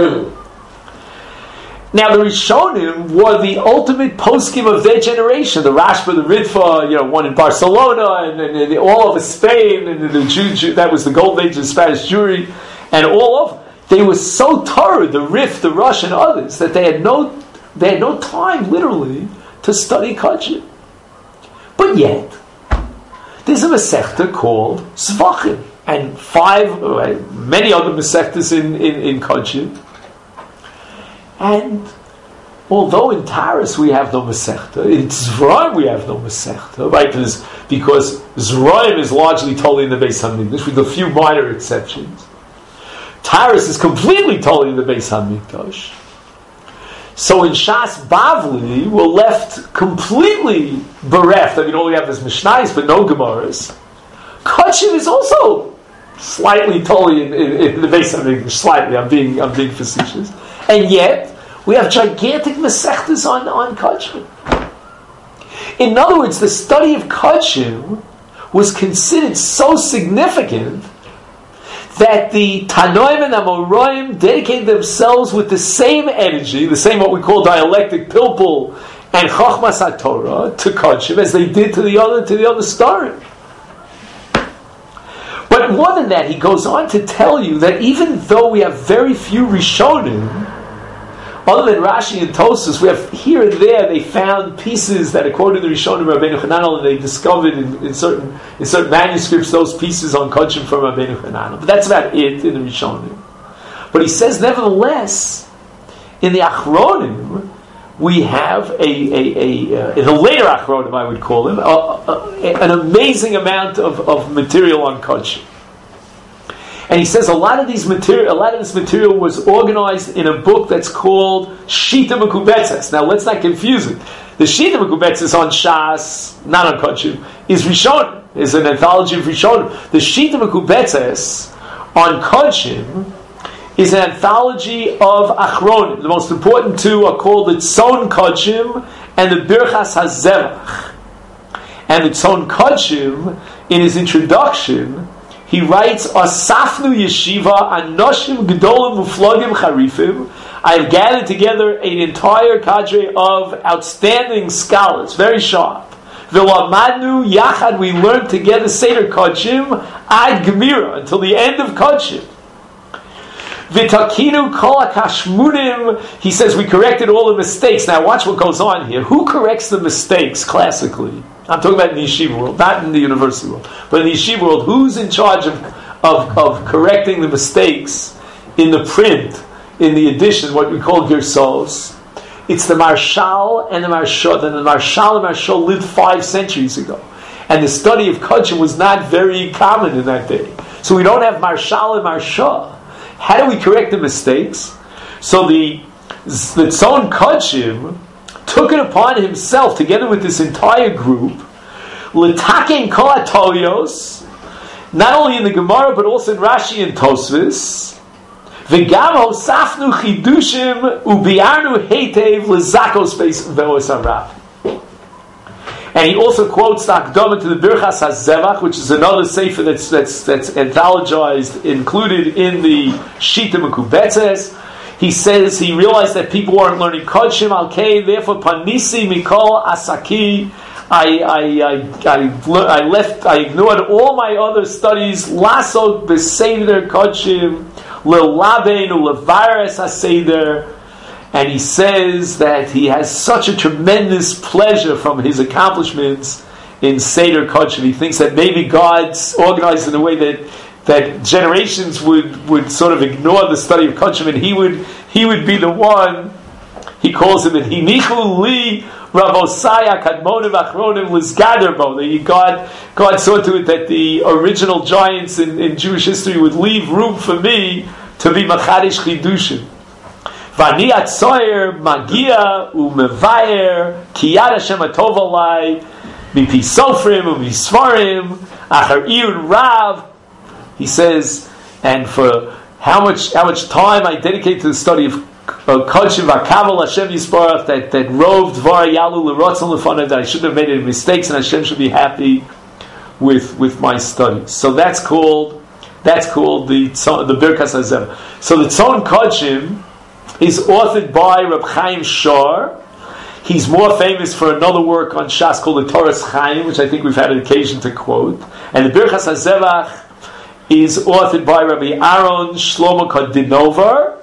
Speaker 1: Now, the Rishonim were the ultimate poskim of their generation. The Rashba, the Ritva, one in Barcelona, and all over Spain, and the Jew, that was the golden age of Spanish Jewry, and all over. They were so Torah, the Rif, the Rush, and others, that they had no time, literally, to study Kodshim. But yet, there's a Masechta called Zvachim, and many other Masechtas in Kodshim. And although in Taras we have no Masechta, in Zraim we have no Masechta, right? Because Zraim is largely totally in the Beis HaMikdash, with a few minor exceptions. Taras is completely totally in the Beis HaMikdash. So in Shas Bavli, we're left completely bereft. I mean, all we have is Mishnayos, but no Gemaras. Kodshim is also slightly totally in the Beis HaMikdash. Slightly, I'm being facetious. And yet, we have gigantic Masechtas on Kodshim. In other words, the study of Kodshim was considered so significant that the Tanoim and Amoraim dedicated themselves with the same energy, the same what we call dialectic pilpul and Chochmas HaTorah to Kodshim as they did to the other story. But But more than that, he goes on to tell you that even though we have very few Rishonim, other than Rashi and Tosfos, we have here and there they found pieces that, according to the Rishonim Rabbeinu Hananel, and they discovered in certain manuscripts those pieces on Kodshim from Rabbeinu Hananel. But that's about it in the Rishonim. But he says, nevertheless, in the Achronim, we have in the later Achronim, I would call him, an amazing amount of material on Kodshim. And he says a lot of this material was organized in a book that's called Shita Mekubetzes. Now let's not confuse it. The Shita Mekubetzes on Shas, not on Kodshim, is Rishonim, is an anthology of Rishonim. The Shita Mekubetzes on Kodshim is an anthology of Achronim. The most important two are called the Tzon Kodshim and the Birchas HaZevach. And the Tzon Kodshim, in his introduction, he writes, Asafnu Yeshiva Anoshim Gedolim Muflogim Charifim. I have gathered together an entire cadre of outstanding scholars, very sharp. V'lamadnu Yachad, we learned together Seder Kodshim Ad Gemira, until the end of Kodshim. V'takinu kol hakashmunim, he says we corrected all the mistakes. Now watch what goes on here. Who corrects the mistakes classically? I'm talking about in the yeshiva world, not in the university world. But in the yeshiva world, who's in charge of correcting the mistakes in the print, in the edition, what we call Gersos? It's the Marshal and the Marshal. And the Marshal and Marshal lived 5 centuries ago. And the study of Kodshim was not very common in that day. So we don't have Marshal and Marshal. How do we correct the mistakes? So the Tzon Kodshim took it upon himself, together with this entire group, l'taken kol hatoyos, not only in the Gemara but also in Rashi and Tosfos, v'gam hosafnu chidushim ubiarnu heitev l'zakos ve'os harav. And he also quotes the Akdama to the Birchas HaZevach, which is another sefer that's anthologized, included in the Shita Mekubetzes. He says he realized that people weren't learning Kodshim Al-Kei, therefore Panisi Mikol Asaki. I ignored all my other studies. Lasot Beseder Kodshim Lelabeinu Levares HaSeder. And he says that he has such a tremendous pleasure from his accomplishments in Seder Kodshim. He thinks that maybe God's organized in a way that generations would sort of ignore the study of Kodshim, and he would be the one. He calls him, Hinichu li Rabosaya Kadmonim Achronim Lizgaderbo. God saw to it that the original giants in Jewish history would leave room for me to be Machadish Chidushim. Vani atzoyer magia umevayer kiyad Hashem atov alai mipi sofrim umisvarim achar iyud rav. He says, and for how much time I dedicate to the study of Kodshim v'kaval Hashem Yisparach, that rove dvar yalu l'rotzon l'fanav, that I shouldn't have made any mistakes and Hashem should be happy with my studies. So that's called the Birkas HaZevach. So the Tzon Kodshim is authored by Reb Chaim Shor. He's more famous for another work on Shas called the Toras Chaim, which I think we've had an occasion to quote. And the Birchas HaZevach is authored by Rabbi Aaron Shlomo Kodinover.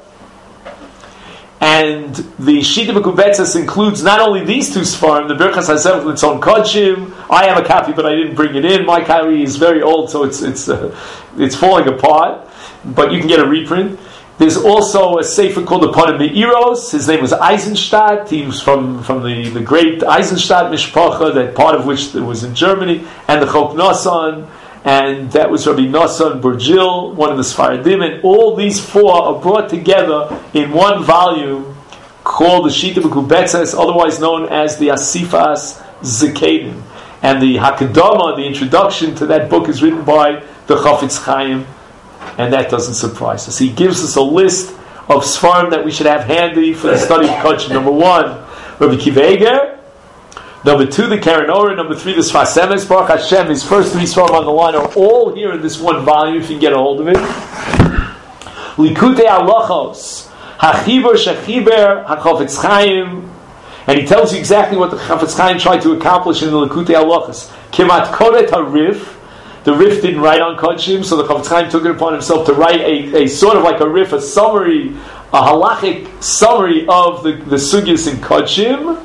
Speaker 1: And the Shita Mekubetzes includes not only these two Sfarim, the Birchas HaZevach and Tzon Kodshim. I have a copy, but I didn't bring it in. My copy is very old, so it's falling apart. But you can get a reprint. There's also a sefer called the Panim Me'iros. His name was Eisenstadt. He was from the great Eisenstadt Mishpacha, that part of which was in Germany, and the Chok Nosson, and that was Rabbi Nosson Burgil, one of the Sfaradim, and all these 4 are brought together in one volume called the Shita Mekubetzes, otherwise known as the Asifas Zekadim. And the Hakadama, the introduction to that book, is written by the Chafetz Chaim. And that doesn't surprise us. He gives us a list of Sfarim that we should have handy for the study of Kodshim. Number 1, Rabbi Akiva Eiger. Number 2, the Karen Orah. Number 3, the Sfas Emes. Baruch Hashem, his first 3 Sfarim on the line are all here in this one volume, if you can get a hold of it. Likutei Halachos. Hachibur Shechiber HaChafetz Chaim. And he tells you exactly what the Chafetz Chaim tried to accomplish in the Likutei Halachos. Kimat Kodet HaRif. the Rif didn't write on Kodshim, so the Chofetz Chaim took it upon himself to write a sort of like a Rif, a summary, a halachic summary of the sugyas in Kodshim,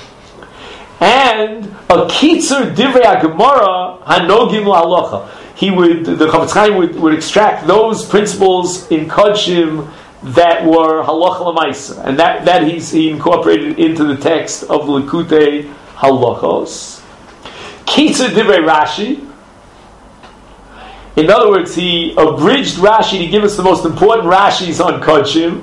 Speaker 1: and a Kitzur Divrei HaGemara Hanogim LaHalacha. The Chofetz Chaim would extract those principles in Kodshim that were halacha l'maisa, and that he incorporated into the text of the Likutei Halachos. Kitzur Divrei Rashi. In other words, he abridged Rashi to give us the most important Rashis on Kodshim,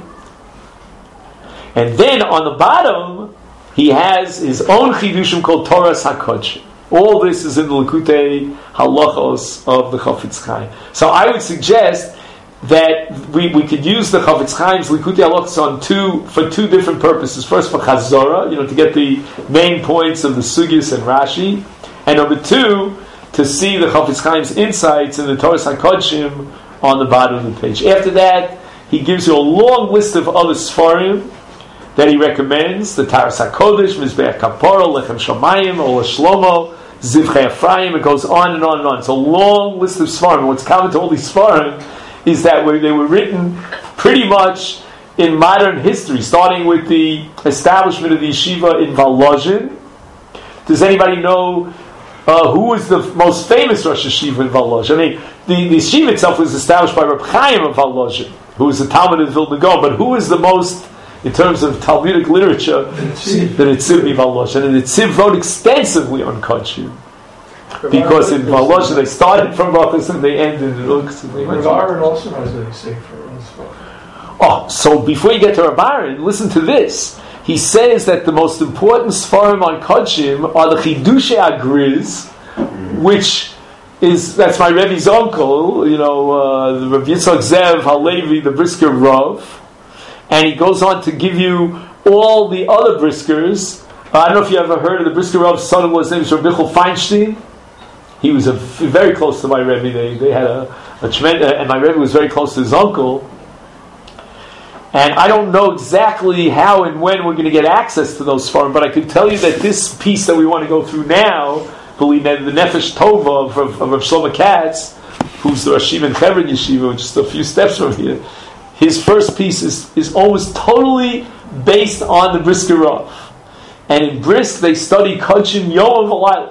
Speaker 1: and then on the bottom he has his own chidushim called Toras HaKodshim. All this is in the Likutei Halachos of the Chofetz Chaim. So I would suggest that we could use the Chofetz Chaim's Likutei Halachos for two different purposes. First, for Chazorah, to get the main points of the Sugyas and Rashi, and number two, to see the Chofetz Chaim's insights in the Toras HaKodshim on the bottom of the page. After that, he gives you a long list of other Sfarim that he recommends: the Taras HaKodesh, Mizbeach Kapara, Lechem Shamayim, Ola Shlomo, Zivchei Ephraim. It goes on and on and on. It's a long list of Sfarim. What's common to all these Sfarim is that they were written pretty much in modern history, starting with the establishment of the yeshiva in Volozhin. Does anybody know who was the most famous Rosh Yeshiva in Volozhin? I mean, the yeshiva itself was established by Reb Chaim of Volozhin, who was the Talmud of Vilna Gaon, but who is the most, in terms of Talmudic literature, the Netziv of Volozhin? And the Netziv wrote extensively on Kodshim. Because in Volozhin they started from Brachos and they ended in Ux.
Speaker 3: Rav Aaron also has a sefer on Sfarim.
Speaker 1: Oh, so before you get to Rav Aaron, listen to this. He says that the most important Sfarim on Kodshim are the Chidushay Agriz, which that's my Rebbe's uncle, the Rav Yitzchak Zev Halevi, the Brisker Rav, and he goes on to give you all the other Briskers. I don't know if you ever heard of the Brisker Rav's son-in-law. His name is Rav Michal Feinstein. He was very close to my Rebbe. They had a tremendous, and my Rebbe was very close to his uncle. And I don't know exactly how and when we're going to get access to those Sfarim, but I can tell you that this piece that we want to go through now, believe me, the Nefesh Tova of Rav Shlomo Katz, who's the Rosh Yeshiva in Hebron Yeshiva, just a few steps from here, his first piece is almost totally based on the Brisker Rav. And in Brisk, they study Kodshim Yom V'Layla.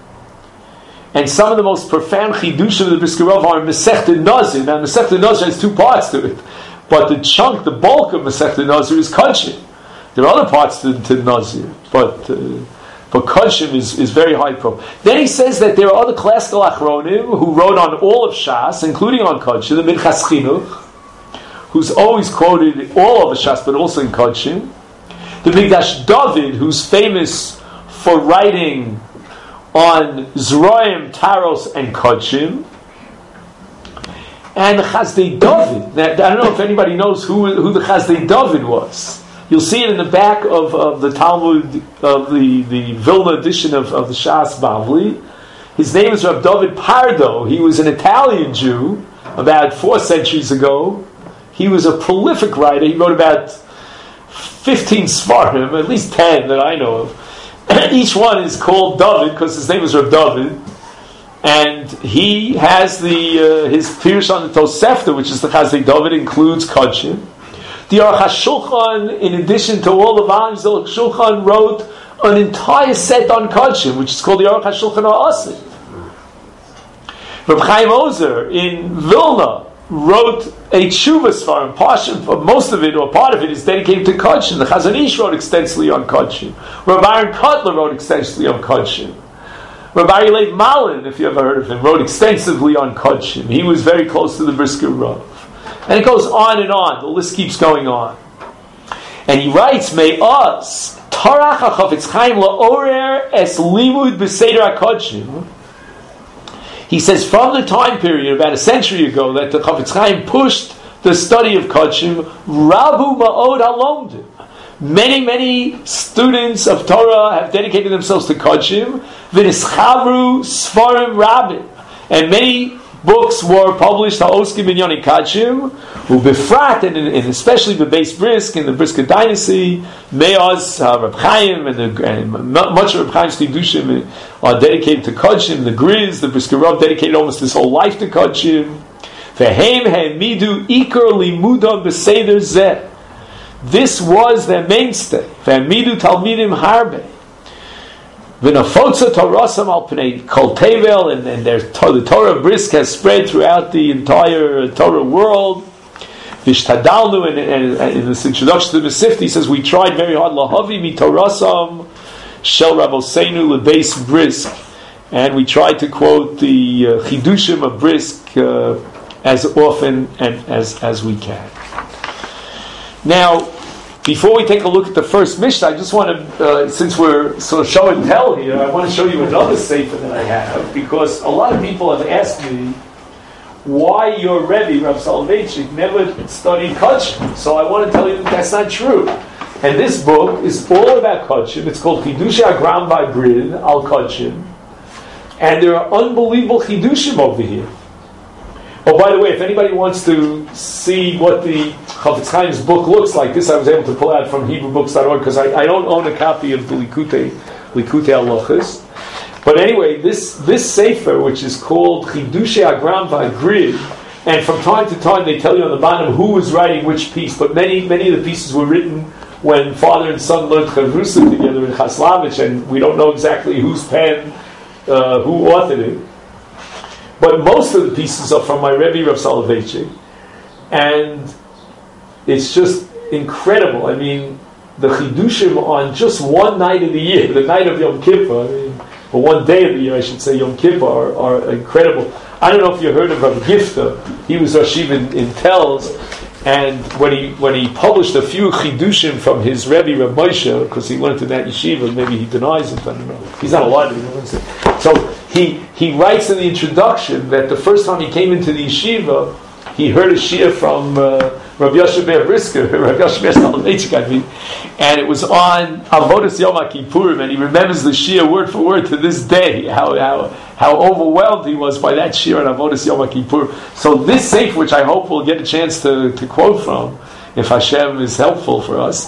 Speaker 1: And some of the most profound chidushim of the Brisker Rav are Masechta Nazir. Now, Masechta Nazir has two parts to it, but the bulk of Masechta Nazir is Kodshim. There are other parts to Nazir, but Kodshim is very high pro. Then he says that there are other classical Achronim who wrote on all of Shas, including on Kodshim, the Minchas Chinuch, who's always quoted all of Shas, but also in Kodshim. The Mikdash David, who's famous for writing on Zroim, Taros, and Kodshim, and the Chazdei David. Now, I don't know if anybody knows who the Chazdei David was. You'll see it in the back of the Talmud, of the Vilna edition of the Shas Bavli. His name is Rav David Pardo. He was an Italian Jew about 4 centuries ago. He was a prolific writer. He wrote about 15 Sfarim, at least 10 that I know of. Each one is called David because his name is Rav David, and he has his Pirush on the Tosefta, which is the Chazdei David, includes Kodshim. The Aruch HaShulchan, in addition to all the volumes, the Aruch HaShulchan wrote an entire set on Kodshim, which is called the Aruch HaShulchan HaAsid. Reb Chaim Ozer in Vilna wrote a Tshuva Sfarim. Most of it, or part of it, is dedicated to Kodshim. The Chazon Ish wrote extensively on Kodshim. Rabbi Aaron Kotler wrote extensively on Kodshim. Rabbi Leib Malin, if you ever heard of him, wrote extensively on Kodshim. He was very close to the Brisker Rav. And it goes on and on. The list keeps going on. And he writes, May us, Tarach HaChofetz Chaim la'orer es limud b'seder HaKodshim. He says, from the time period, about a century ago, that the Chofetz Chaim pushed the study of Kodshim, Rabu Ma'od HaLomdim. Many students of Torah have dedicated themselves to Kodshim, V'nischavru Sfarim Rabim. And many books were published, Ha'oskim in Yoni Kachim, Ubefrat, and especially the Beis Brisk in the Brisker dynasty, Me'oz, Reb Chaim, and much of Reb Chaim's Chidushim are dedicated to Kachim. The Griz, the Brisker Rav, dedicated almost his whole life to Kachim. Ve'hem ha'midu ikar limudam b'seder zeh. This was their mainstay. Ve'midu talmidim harbe. V'nafotza torasam al pnei kol tevel, and the Torah of Brisk has spread throughout the entire Torah world. Vishtadalnu, and in this introduction to the Mesifti, he says, we tried very hard, lahavi mitorasam shel Rabosenu lebeis Brisk, and we tried to quote the Chidushim of Brisk as often and as we can. Now, before we take a look at the first Mishnah, I just want to, since we're sort of show and tell here, I want to show you another sefer that I have, because a lot of people have asked me why your Rebbe, Rav Soloveitchik, never studied Kachim. So I want to tell you that that's not true. And this book is all about Kachim. It's called Chidushei HaGram by Brid al Kachim. And there are unbelievable Chidushim over here. Oh, by the way, if anybody wants to see what the Chafetz Chaim's book looks like, this I was able to pull out from HebrewBooks.org, because I don't own a copy of the Likutei Halachos. But anyway, this sefer, which is called Chidushei HaGram V'Agrid, and from time to time they tell you on the bottom who was writing which piece, but many of the pieces were written when father and son learned Chavrusa together in Chaslavich, and we don't know exactly whose pen, who authored it. But most of the pieces are from my Rebbe, Rav Soloveitchik, and it's just incredible. I mean, the Chidushim on just one night of the year, the night of Yom Kippur, or one day of the year, I should say, Yom Kippur, are incredible. I don't know if you heard of Rav Gifta. He was Rashiv in Telz, and when he published a few Chidushim from his Rebbe, Rav Moshe, because he went to that yeshiva, maybe he denies it, I don't know. He's not alive anymore. So he writes in the introduction that the first time he came into the yeshiva, he heard a shir from Rabbi Yoshe Ber Brisker, Rabbi Yoshe Ber Soloveitchik, I mean, and it was on Avodas Yom HaKippurim, and he remembers the shir word for word to this day, how overwhelmed he was by that shir on Avodas Yom HaKippurim. So this sefer, which I hope we'll get a chance to quote from, if Hashem is helpful for us,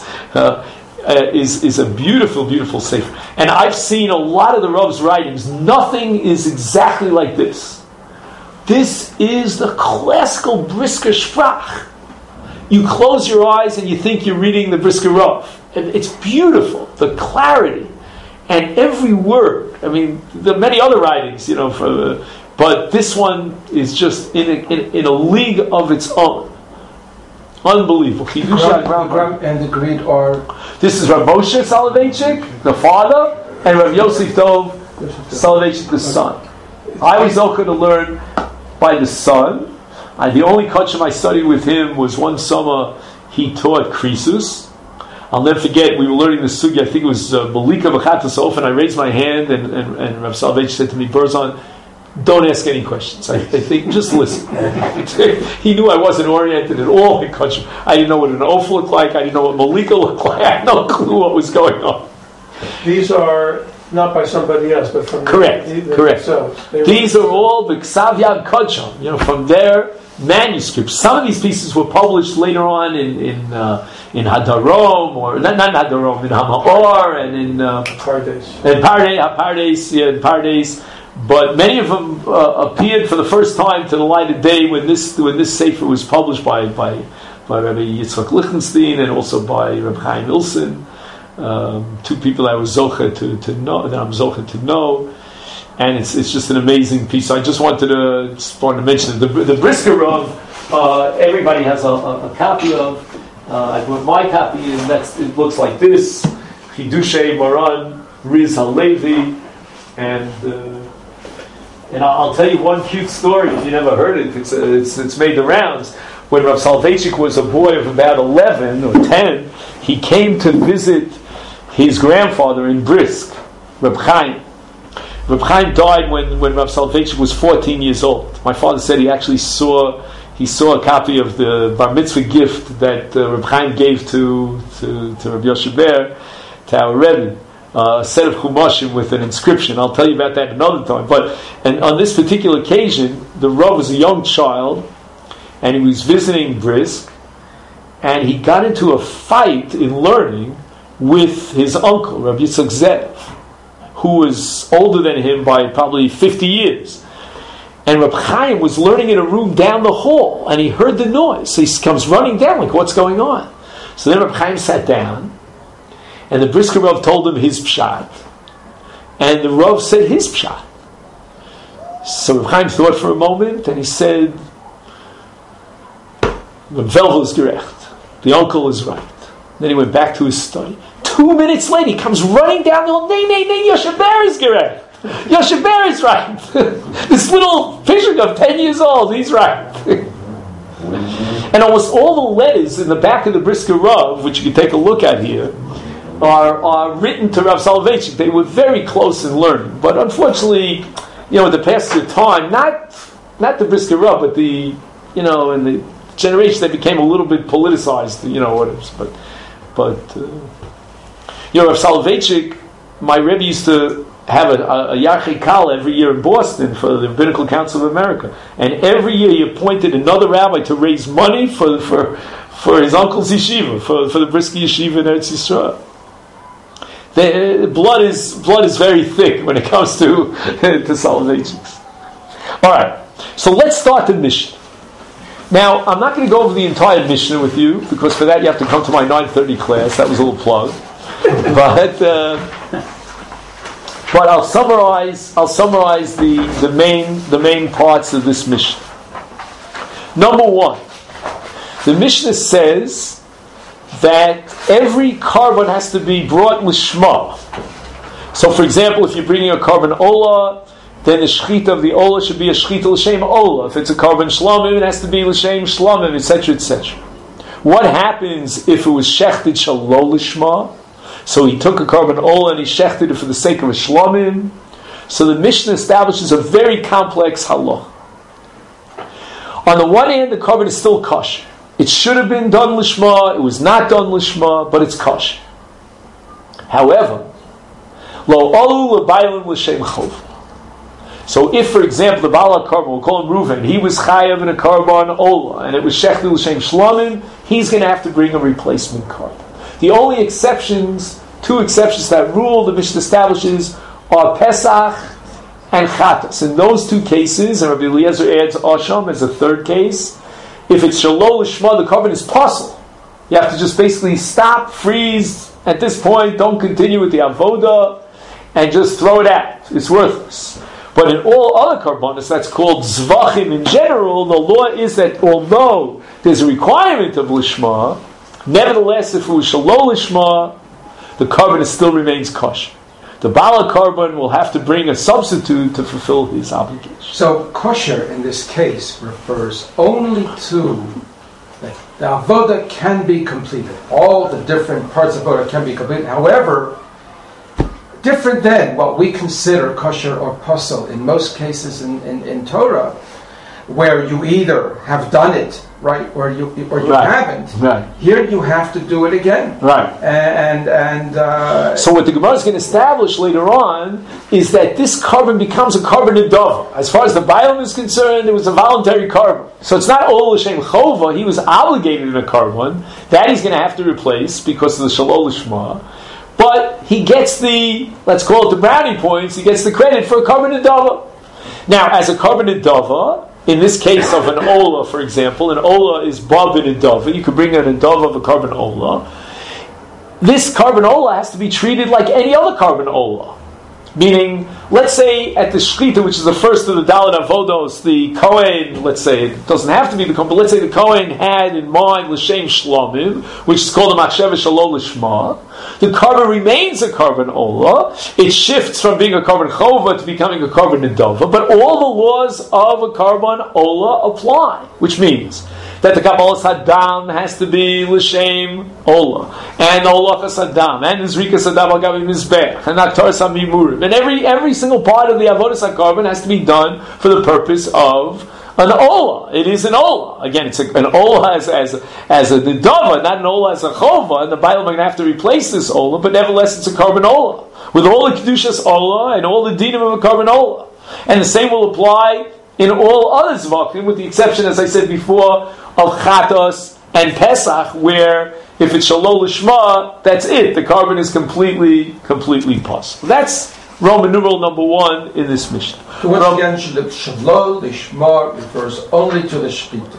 Speaker 1: is a beautiful, beautiful sefer. And I've seen a lot of the Rav's writings. Nothing is exactly like this. This is the classical Brisker Sprach. You close your eyes and you think you're reading the Brisker Rav. And it's beautiful, the clarity, and every word. I mean, there are many other writings, but this one is just in a league of its own. Unbelievable.
Speaker 3: And the Grid are...
Speaker 1: This is Rav Moshe Soloveitchik, the father, and Rav Yosef Dov Soloveitchik, the son. I was okay to learn by the son. The only kachim I studied with him was one summer he taught Krisus. I'll never forget, we were learning the sugya, I think it was Malika B'chatas, and I raised my hand, and Rav Soloveitchik said to me, Berzon, don't ask any questions. I think just listen. He knew I wasn't oriented at all in kachim. I didn't know what an oaf looked like. I didn't know what Malika looked like. I had no clue what was going on.
Speaker 3: These are not by somebody else, but from
Speaker 1: correct.
Speaker 3: themselves.
Speaker 1: These are all the Ksav Yad Kacham, from their manuscripts. Some of these pieces were published later on in Hadarom, or not Hadarom, in Hamaor, and in Pardes. But many of them appeared for the first time to the light of day when this sefer was published by Rabbi Yitzchak Lichtenstein and also by Rabbi Chaim Ilson, two people I was zoche to know, that I'm zoche to know, and it's just an amazing piece. So I just wanted to mention it. The Brisker Rav, everybody has a copy of. I brought my copy, and it looks like this: Chidushei Moran Riz Halevi, and I'll tell you one cute story. If you never heard it, it's made the rounds. When Rav Soloveitchik was a boy of about 11 or 10, he came to visit his grandfather in Brisk, Reb Chaim. Reb Chaim died when Rav Soloveitchik was 14 years old. My father said he actually saw a copy of the bar mitzvah gift that Reb Chaim gave to Reb Yoshe Ber, to our Rebbe. A set of chumashim with an inscription. I'll tell you about that another time. And on this particular occasion, the Rav was a young child, and he was visiting Brisk, and he got into a fight in learning with his uncle, Rabbi Yitzchak Zev, who was older than him by probably 50 years. And Reb Chaim was learning in a room down the hall, and he heard the noise. So he comes running down, like, what's going on? So then Reb Chaim sat down, and the Brisker Rav told him his pshat, and the Rav said his pshat. So Reb Chaim thought for a moment, and he said, Reb Velvel is gerecht. The uncle is right. Then he went back to his study. 2 minutes later, he comes running down the hall. Nay, Yoshe Ber is gerecht. Yoshe Ber is right. This little picture of 10 years old, he's right. And almost all the letters in the back of the Brisker Rav, which you can take a look at here, are written to Rav Soloveitchik. They were very close in learning. But unfortunately, with the passage of time, not the Brisker Rav, but in the generation they became a little bit politicized, but Rav Soloveitchik, my Rebbe used to have a Yarchei Kal every year in Boston for the Rabbinical Council of America, and every year he appointed another rabbi to raise money for his uncle's yeshiva, for the Brisker Yeshiva in Eretz Yisrael. The blood is very thick when it comes to Soloveitchiks. All right, so let's start the Mishnah. Now, I'm not going to go over the entire Mishnah with you, because for that you have to come to my 9:30 class. That was a little plug. But I'll summarize the main parts of this Mishnah. Number one, the Mishnah says that every carbon has to be brought lishma. So, for example, if you're bringing a carbon ola, then the shechita of the ola should be a shechita l'shem ola. If it's a carbon shlamim, it has to be l'shem shlamim, etc., etc. What happens if it was shechted shalo lishma? So he took a carbon ola and he shechted it for the sake of a shlamim. So the Mishnah establishes a very complex halach. On the one hand, the carbon is still kosher. It should have been done lishma, it was not done lishma, but it's kosher. However, lo olu l'baylim l'shem chov. So if, for example, the Baal HaKarban, we'll call him Reuven, he was chayav in a carbon ola, and it was shechted l'shem shlamim, he's going to have to bring a replacement carbon. The only exceptions, 2 exceptions to that rule the Mishnah establishes, are Pesach and Chatas. In those 2 cases, and Rabbi Eliezer adds Asham as a 3rd case, if it's Shalol Lishma, the carbon is possible. You have to just basically stop, freeze, at this point, don't continue with the Avoda, and just throw it out. It's worthless. But in all other carbonas, that's called Zvachim in general, the law is that although there's a requirement of Lishma, nevertheless, if it was Shalol Lishma, the carbon still remains kosher. The Baal HaKarban will have to bring a substitute to fulfill his obligation.
Speaker 4: So kosher in this case refers only to that the avoda can be completed. All the different parts of avoda can be completed. However, different than what we consider kosher or posel in most cases in Torah, where you either have done it right or you
Speaker 1: right.
Speaker 4: haven't.
Speaker 1: Right.
Speaker 4: Here you have to do it again.
Speaker 1: Right.
Speaker 4: And
Speaker 1: so what the Gemara is going to establish later on is that this carbon becomes a carbon nedava. As far as the biome is concerned, it was a voluntary carbon. So it's not ol l'shem chova. He was obligated in a carbon that he's going to have to replace because of the shalol lishma. But he gets let's call it the brownie points. He gets the credit for a carbon nedava. Now, as a carbon nedava, in this case of an ola, for example, an ola is bav in a dava. You could bring an dava of a carbon ola. This carbon ola has to be treated like any other carbon ola. Meaning, let's say at the shechita, which is the first of the Dalet Avodos, the Kohen, let's say, it doesn't have to be the Kohen, but let's say the Kohen had in mind L'Shem Shlomim, which is called a Machsheva Shalol Lishma. The carbon remains a carbon Ola. It shifts from being a carbon Chova to becoming a carbon Nedova, but all the laws of a carbon Ola apply, which means that the Kabbalah Saddam has to be L'Shem Ola, and Ola Saddam, and Zrika Saddam Al-Gavi Mizbech, and Aktar Samimurim, and every single part of the Avodas HaKarban has to be done for the purpose of an Ola. It is an Ola. Again, it's an Ola as a Nedava, not an Ola as a Chova, and the Bible might have to replace this Ola, but nevertheless it's a carbon Ola, with all the Kedushas Ola and all the Dinim of a carbon Ola. And the same will apply in all other Zvakim, with the exception, as I said before, of Chatos and Pesach, where if it's Shalol Lishma, that's it. The carbon is completely possible. That's Roman numeral number 1 in this Mishnah.
Speaker 4: So once again, Shalol Lishma refers only to the Shechita.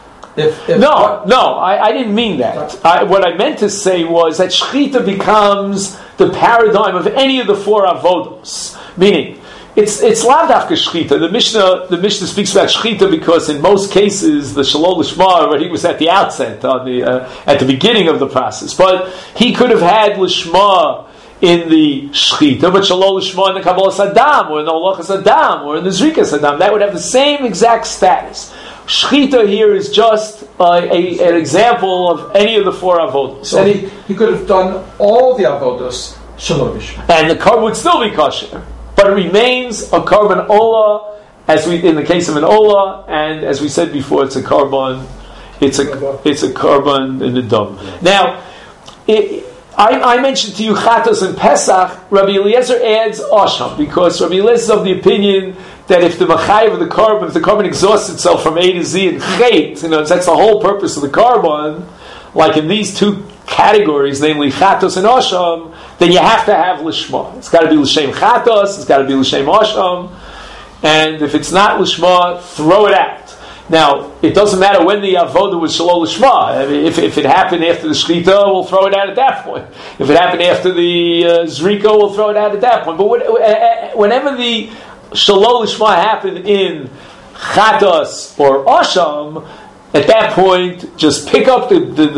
Speaker 1: I didn't mean that. What I meant to say was that Shechita becomes the paradigm of any of the 4 avodos. Meaning, it's lav dafka Shechita. The Mishnah speaks about Shechita because in most cases the Shalol Lishma already was at the outset, at the beginning of the process. But he could have had Lishma in the Shechita, but Shalol Lishma in the Kabbalah Saddam, or in the Olachas Saddam, or in the Zrika Saddam. That would have the same exact status. Shechita here is just an example of any of the 4 avodos.
Speaker 4: So he could have done all the avodos Shalol Lishma,
Speaker 1: and the carbon would still be kosher, but it remains a carbon ola, in the case of an ola, and as we said before, it's a carbon. It's a carbon in the dome. Now, I mentioned to you Chatos and Pesach. Rabbi Eliezer adds Asham because Rabbi Eliezer is of the opinion that if the machayev of the carbon, if the carbon exhausts itself from A to Z and Chet, that's the whole purpose of the carbon. Like in these 2 categories, namely Chatos and Asham, then you have to have Lishma. It's got to be L'Shem Chatos, it's got to be L'Shem Asham, and if it's not Lishma, throw it out. Now, it doesn't matter when the avoda was Shalol Lishma. I mean, if it happened after the Shechita, we'll throw it out at that point. If it happened after the Zrika, we'll throw it out at that point. But whenever the Shalol Lishma happened in Chatos or Asham, at that point, just pick up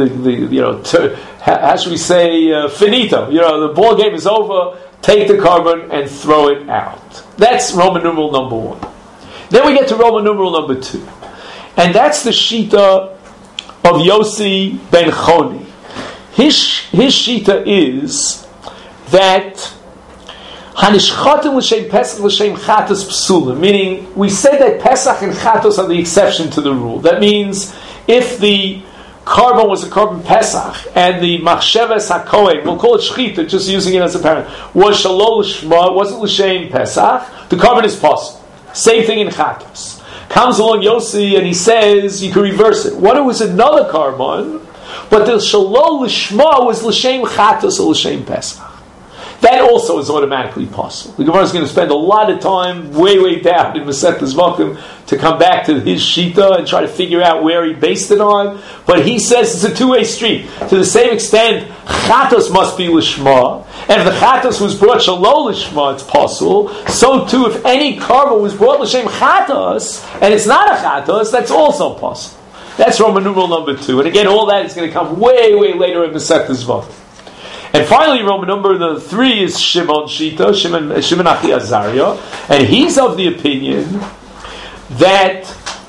Speaker 1: how should we say, finito. The ball game is over, take the carbon and throw it out. That's Roman numeral number 1. Then we get to Roman numeral number 2. And that's the Shita of Yossi ben Choni. His Shita is that Hanishchatim l'shem Pesach l'shem Chatos psulim, meaning we say that Pesach and Chatos are the exception to the rule. That means if the carbon was a carbon Pesach and the Machsheves HaKohen, we'll call it Shechita, just using it as a parent, was Shalol Lishma, wasn't l'shem Pesach, the carbon is possible. Same thing in Chatos. Comes along Yossi and he says you can reverse it. What it was another carbon, but the Shalol Lishma was L'Shem Chatos or L'Shem Pesach. That also is automatically possible. The Gemara is going to spend a lot of time way down in Masechet Zvakim to come back to his Shita and try to figure out where he based it on. But he says it's a 2-way street. To the same extent, Chatos must be Lishma. And if the Chatos was brought Shalol Lishma, it's possible. So too, if any carbon was brought L'Shem Chatos, and it's not a Chatos, that's also possible. That's Roman numeral number 2. And again, all that is going to come way later in Masechet Zvakim. And finally, Roman number 3 is Shimon Shita, Shimon Achi Azaria, and he's of the opinion that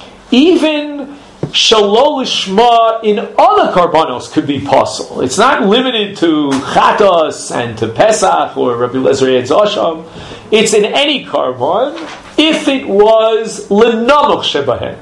Speaker 1: even Shalol Lishma in other karbanos could be possible. It's not limited to Chatos and to Pesach or Rabbi Eliezer Yetz Asham. It's in any karban if it was L'Namuch Shebahen.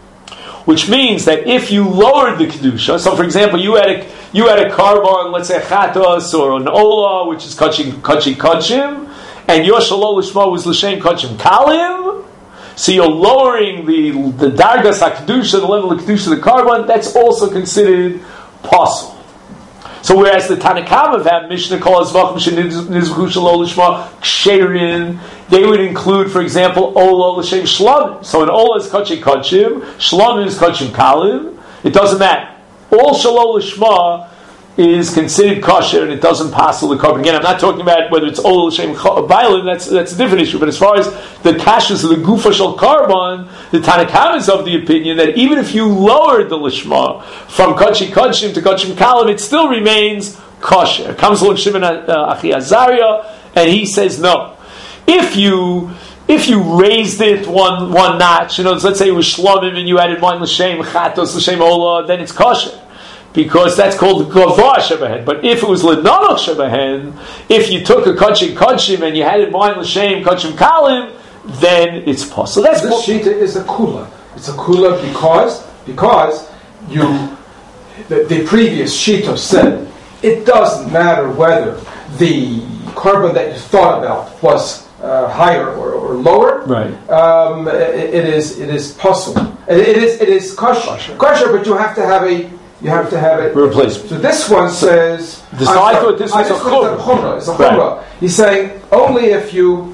Speaker 1: Which means that if you lowered the kedusha, so for example, you had a carbon, let's say chatos or an ola, which is kachim, and your shalol lishma was l'shem kachim kalim, so you're lowering the dargas hakdusha, the level of kedusha of the carbon. That's also considered possible. So whereas the Tanakama have Mishnah calls Zvachim Shenizvchu Shalol Lishma Ksherin, they would include, for example, Ola L'Shem Shlamim. So an Ola is Kachim Kachim, Shlamim is Kachim Kalim. It doesn't matter. All Shalol Lishma is considered kosher and it doesn't pass the carbon. Again, I'm not talking about whether it's Ola L'Shem Bailim, that's a different issue. But as far as the kashas of the Gufa Shal Carbon, the Tanakama is of the opinion that even if you lowered the Lishma from Kachim Kachim to Kachim Kalim, it still remains kosher. It comes along Shimon Achi Azaria, and he says no. If you raised it one notch, let's say it was Shlomim and you added one L'Shem Chatos, L'Shem Ola, then it's kosher. Because that's called Gavah Shebehen. But if it was L'Nanoch Shebehen, if you took a Kachim Kachim and you had in mind L'Shem Kachim Kalim, then it's possible. That's
Speaker 4: this Shita is a Kula. It's a Kula because the previous Shita said it doesn't matter whether the carbon that you thought about was higher or lower,
Speaker 1: Right.
Speaker 4: it is possible. It is kosher, but you have to have it
Speaker 1: Replacement.
Speaker 4: So this one says.
Speaker 1: I thought this was a
Speaker 4: chumrah. It's a
Speaker 1: Right.
Speaker 4: chumrah. He's saying only if you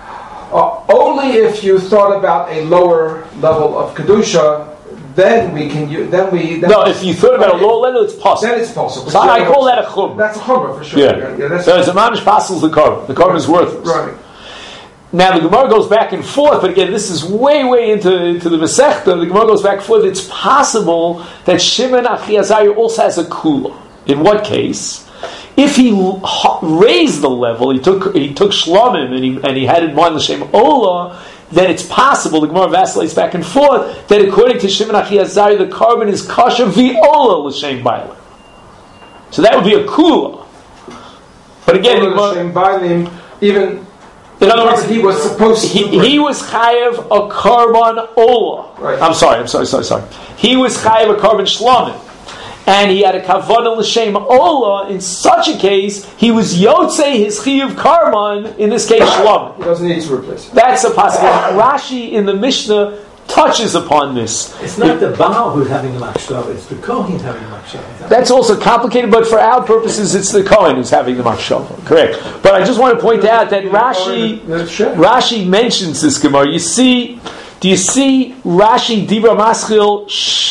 Speaker 4: thought about a lower level of kedusha, then we can.
Speaker 1: No, if you thought about a lower level, it's possible.
Speaker 4: Then it's possible.
Speaker 1: So I call that a chumrah.
Speaker 4: That's a chumrah for sure.
Speaker 1: Yeah.
Speaker 4: That's
Speaker 1: So it's a mamish passes the carbon. The carbon is worthless.
Speaker 4: right.
Speaker 1: Now the Gemara goes back and forth, but again, this is way into the Masechta. The Gemara goes back and forth. It's possible that Shimon Achiazari also has a kula. In what case? If he raised the level, he took Shlomim and he had in mind L'Shem Ola, then it's possible, the Gemara vacillates back and forth, that according to Shimon Achiazari, the carbon is kosher v'ola L'Shem Bailim. So that would be a kula. But again, the Gemara,
Speaker 4: even
Speaker 1: in other words,
Speaker 4: he was supposed to.
Speaker 1: He was chayev a carbon ola.
Speaker 4: Right.
Speaker 1: I'm sorry. He was chayev a carbon shlomim, and he had a kavanah l'shem ola. In such a case, he was yotzei his chiyuv carbon. In this case, shlomim.
Speaker 4: He doesn't need to replace it.
Speaker 1: That's a possibility. Rashi in the Mishnah touches upon this.
Speaker 5: It's not the Baal who's having the machshava, it's the Kohen having the machshava.
Speaker 1: That's also complicated, but for our purposes, it's the Kohen who's having the machshava. Correct. But I just want to point out that Rashi mentions this Gemara. Do you see Rashi Dibra Maschil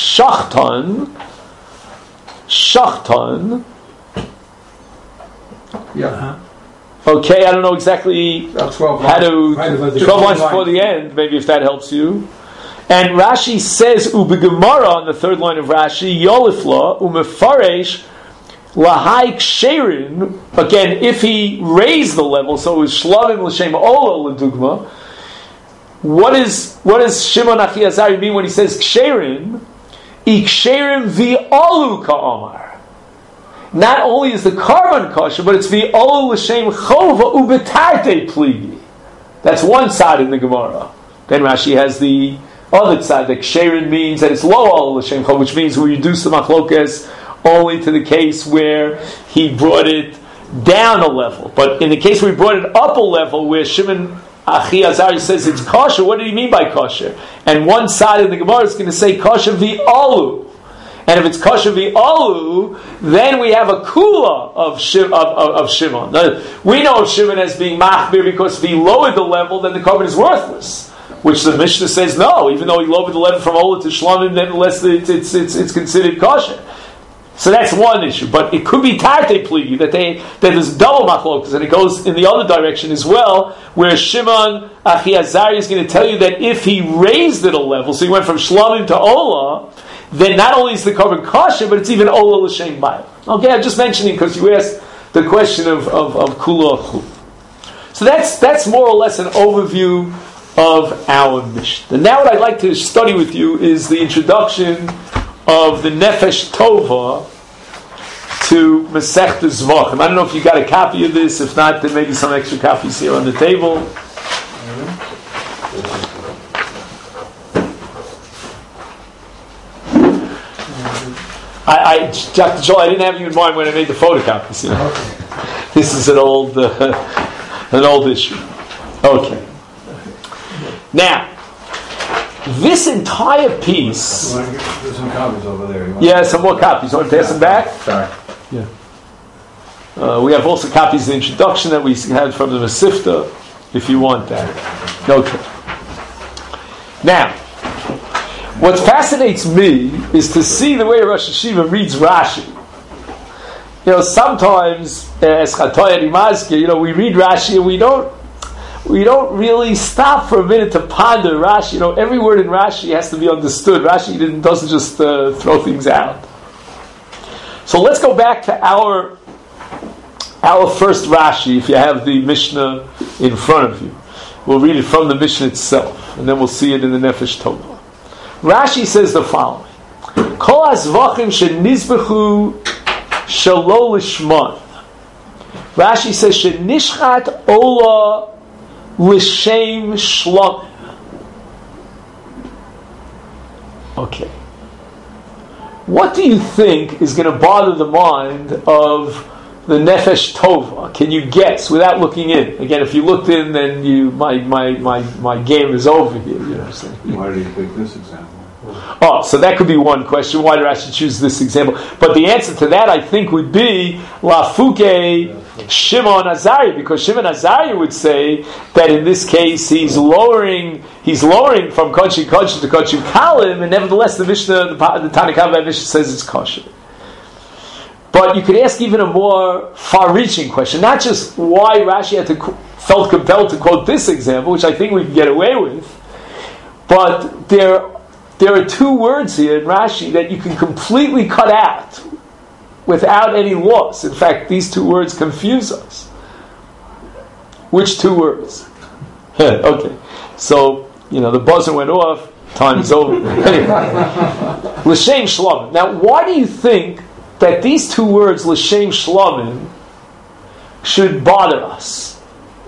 Speaker 1: Shachtan?
Speaker 4: Yeah.
Speaker 1: Okay, I don't know exactly
Speaker 4: About 12
Speaker 1: how to
Speaker 5: Right, about the
Speaker 1: 12 lines
Speaker 5: 12
Speaker 1: before the end, maybe if that helps you. And Rashi says Ubegemara on the third line of Rashi Yolifla Umefaresh Lahai Ksherin. Again, if he raised the level, so it was Shlavim L'Shem Ola L'Dugma. What does Shimon Achiazari mean when he says Ksherin? Iksherim V'Olu Ka'amar. Not only is the carbon kosher, but it's V'Olu L'Shem Chova Ubetarte Pligi. That's one side in the Gemara. Then Rashi has the other side. The Ksherin means that it's Lo Olu L'Shem Chova, which means we reduce the Machlokes only to the case where he brought it down a level. But in the case where he brought it up a level, where Shimon Achiazari says it's kosher, what did he mean by kosher? And one side of the Gemara is going to say kosher v'alu. And if it's kosher v'alu, then we have a kula of Shimon. Now, we know of Shimon as being machbir because if he lowered the level, then the carbon is worthless. Which the Mishnah says no, even though he lowered the level from Ola to Shlomim, nevertheless it's considered kosher. So that's one issue, but it could be tarte pligi that there's double machlokas, and it goes in the other direction as well, where Shimon Achiazari is going to tell you that if he raised it a level, so he went from Shlomim to Ola, then not only is the carbon kosher, but it's even Ola l'shem bayil. Okay, I'm just mentioning because you asked the question of kula of chul. So that's more or less an overview of our Mishnah. And now what I'd like to study with you is the introduction of the Nefesh Tova to Masechta Zvachim. I don't know if you got a copy of this. If not, then maybe some extra copies here on the table. Dr. Joel, I didn't have you in mind when I made the photocopies. You know? This is an old issue. Okay. Now, this entire piece.
Speaker 2: There's some copies over there.
Speaker 1: Yeah, some more copies. You want to pass them back?
Speaker 2: Sorry.
Speaker 1: Yeah. We have also copies of the introduction that we had from the Masifta, if you want that. Okay. Now, what fascinates me is to see the way Rosh Hashiva reads Rashi. You know, sometimes, as Chatoya Rimazke, we read Rashi and we don't really stop for a minute to ponder Rashi. You know, every word in Rashi has to be understood. Rashi doesn't just throw things out. So let's go back to our first Rashi, if you have the Mishnah in front of you. We'll read it from the Mishnah itself, and then we'll see it in the Nefesh Tova. Rashi says the following: Kol hazvachim shenizbechu shelo lishman. Rashi says shenishchat ola l'shem shlom. Okay. What do you think is going to bother the mind of the Nefesh Tova? Can you guess without looking in? Again, if you looked in, then my game is over here. You know what I'm saying?
Speaker 2: Why do you pick this example?
Speaker 1: Oh, so that could be one question. Why did Rashi choose this example? But the answer to that, I think, would be Lafuke Shimon Azariah, because Shimon Azariah would say that in this case he's lowering from Kodshim Kodshim to Kodshim Kalim, and nevertheless the Mishnah, the Tanakhama Mishnah says it's kosher. But you could ask even a more far-reaching question, not just why Rashi felt compelled to quote this example, which I think we can get away with, but there are two words here in Rashi that you can completely cut out without any loss. In fact, these two words confuse us. Which two words? Okay, so, the buzzer went off, time is over. L'shem shlamim. Now, why do you think that these two words, l'shem shlamim, should bother us?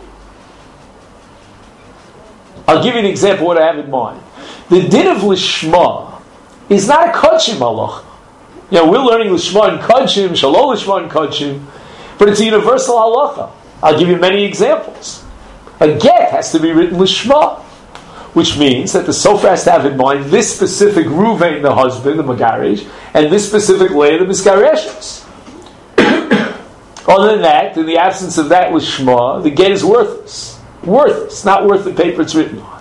Speaker 1: I'll give you an example of what I have in mind. The din of lishma is not a kodshim halacha. We're learning lishma and kodshim, shalom lishma and kodshim, but it's a universal halacha. I'll give you many examples. A get has to be written lishma, which means that the sofer has to have in mind this specific Ruvain, the husband, the Megarish, and this specific Leah, the Misgareshes. Other than that, in the absence of that lishma, the get is worthless. Worthless, not worth the paper it's written on.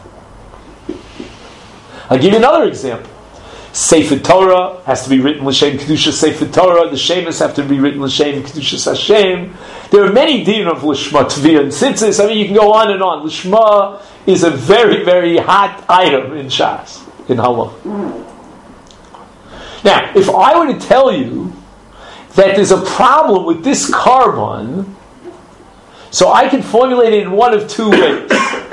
Speaker 1: I'll give you another example. Sefer Torah has to be written l'shem kedusha Sefer Torah. The shemas have to be written l'shem kedusha Hashem. There are many din of lishma, tviyah, and tzitzis. I mean, you can go on and on. Lishma is a very, very hot item in Shas, in Halach. Now, if I were to tell you that there's a problem with this carbon, so I can formulate it in one of two ways.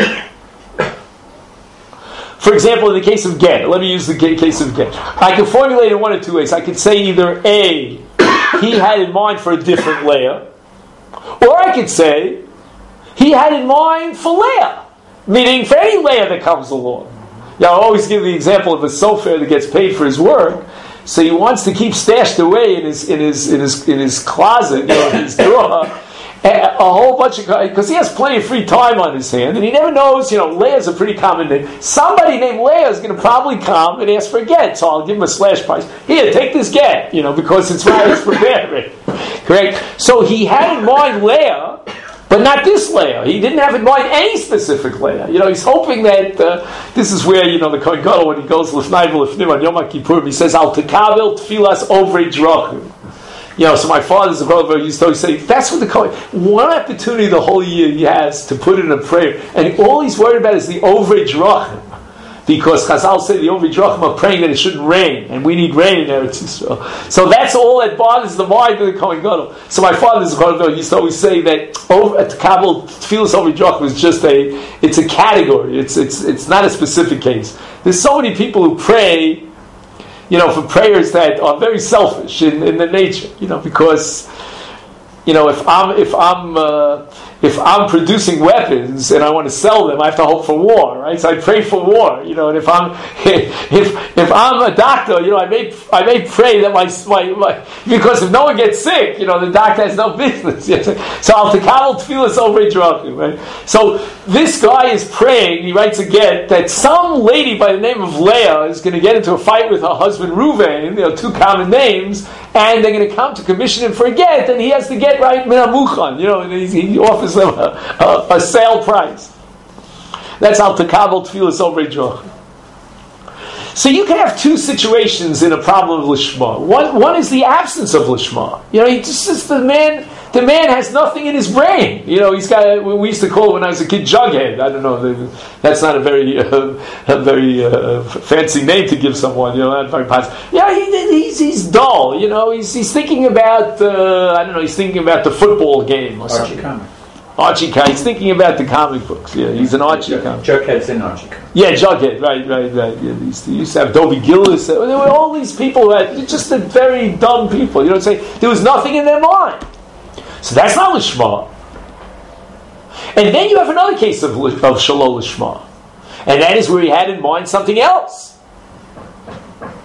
Speaker 1: For example, in the case of get, let me use the case of get. I can formulate it in one of two ways. I could say either A, he had in mind for a different Leah, or I could say he had in mind for Leah, meaning for any Leah that comes along. I always give the example of a sofer that gets paid for his work, so he wants to keep stashed away in his closet, in his drawer, a whole bunch of, because he has plenty of free time on his hand, and he never knows, Leah's a pretty common name. Somebody named Leah is going to probably come and ask for a get, so I'll give him a slash price. Here, take this get, because it's prepared. Correct? So he had in mind Leah, but not this Leah. He didn't have in mind any specific Leah. He's hoping that this is where, the Kohen Gadol, when he goes l'fnai v'l'fnim on Yom HaKippurim, he says, Al tekabel tfilas ovrei drachim. So my father's a brother used to always say, that's what the Kohen, one opportunity the whole year he has to put in a prayer, and all he's worried about is the Ovrei Drachim, because Chazal say the Ovrei Drachim are praying that it shouldn't rain, and we need rain in Eretz Yisrael. So that's all that bothers the mind of the Kohen Gadol. So my father's a brother used to always say that at the Kabbalah, Tfilas Ovrei Drachim is just it's a category, it's not a specific case. There's so many people who pray, for prayers that are very selfish in their nature, because, if I'm producing weapons and I want to sell them, I have to hope for war, right? So I pray for war, and if I'm a doctor, I may pray that my because if no one gets sick, the doctor has no business. So I'll tekabel tfilas ovrei drachim, right? So this guy is praying. He writes again that some lady by the name of Leah is going to get into a fight with her husband Ruvain, two common names, and they're going to come to commission him for a get, and he has to get right min hamuchan, and he offers them a sale price. That's al tekabel tfilas ovrei drachim. So you can have two situations in a problem of lishma. One is the absence of lishma. He just the man has nothing in his brain. He's got. We used to call it when I was a kid jughead. I don't know. That's not a very fancy name to give someone. Not very positive. He's dull. He's thinking about He's thinking about the football game or something. Archie comic. He's thinking about the comic books. Yeah, he's an Archie comic.
Speaker 6: Jughead's in Archie comic. Yeah,
Speaker 1: Jughead. Right. Yeah, they used to have Dobie Gillis. There were all these people that just very dumb people. There was nothing in their mind. So that's not lishma. And then you have another case of shalom lishma, and that is where he had in mind something else.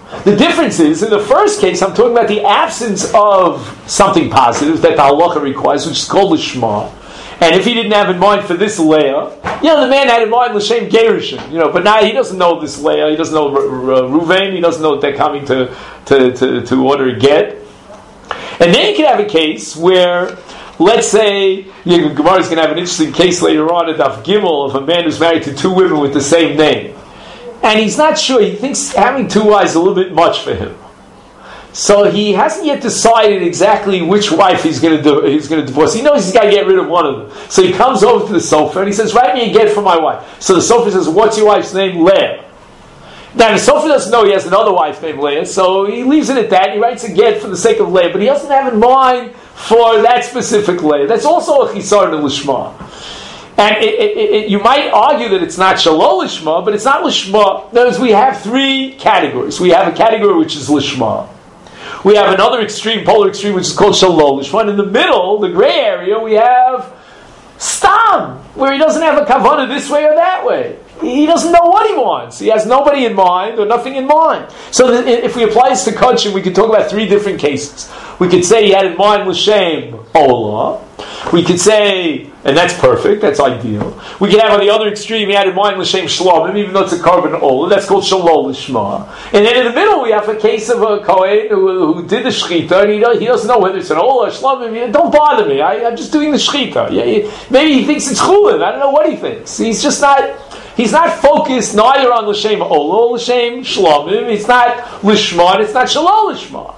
Speaker 1: The difference is, in the first case, I'm talking about the absence of something positive that the halacha requires, which is called lishma. And if he didn't have in mind for this Leah, the man had in mind l'shem gerushin, but now he doesn't know this Leah, he doesn't know Ruvain, he doesn't know that they're coming to order a get. And then you can have a case where, let's say, Gemara is going to have an interesting case later on at Daf Gimel of a man who's married to two women with the same name. And he's not sure, he thinks having two wives is a little bit much for him. So he hasn't yet decided exactly which wife he's going to divorce. He knows he's got to get rid of one of them. So he comes over to the sofa and he says, write me a get for my wife. So the sofa says, what's your wife's name? Leah. Now the sofa doesn't know he has another wife named Leah, so he leaves it at that. He writes a get for the sake of Leah, but he doesn't have in mind for that specific Leah. That's also a chisar and lishma. And you might argue that it's not shalol lishma, but it's not lishma. In other words, we have three categories. We have a category which is lishma. We have another extreme, polar extreme, which is called shalol lishma. And in the middle, the gray area, we have stam, where he doesn't have a kavanah this way or that way. He doesn't know what he wants. He has nobody in mind or nothing in mind. So if we apply this to Kodshim, we could talk about three different cases. We could say he had in mind l'shem olah. We could say, and that's perfect, that's ideal. We could have on the other extreme, he had in mind l'shem shlomim, even though it's a carbon olah. That's called shalol l'shma. And then in the middle, we have a case of a kohen who did the shechita, and he doesn't know whether it's an olah or shlomim. Don't bother me. I'm just doing the shechita. Maybe he thinks it's chulin. I don't know what he thinks. He's not focused neither on l'shem olah or l'shem shlomim. It's not lishma, and it's not shalol lishma.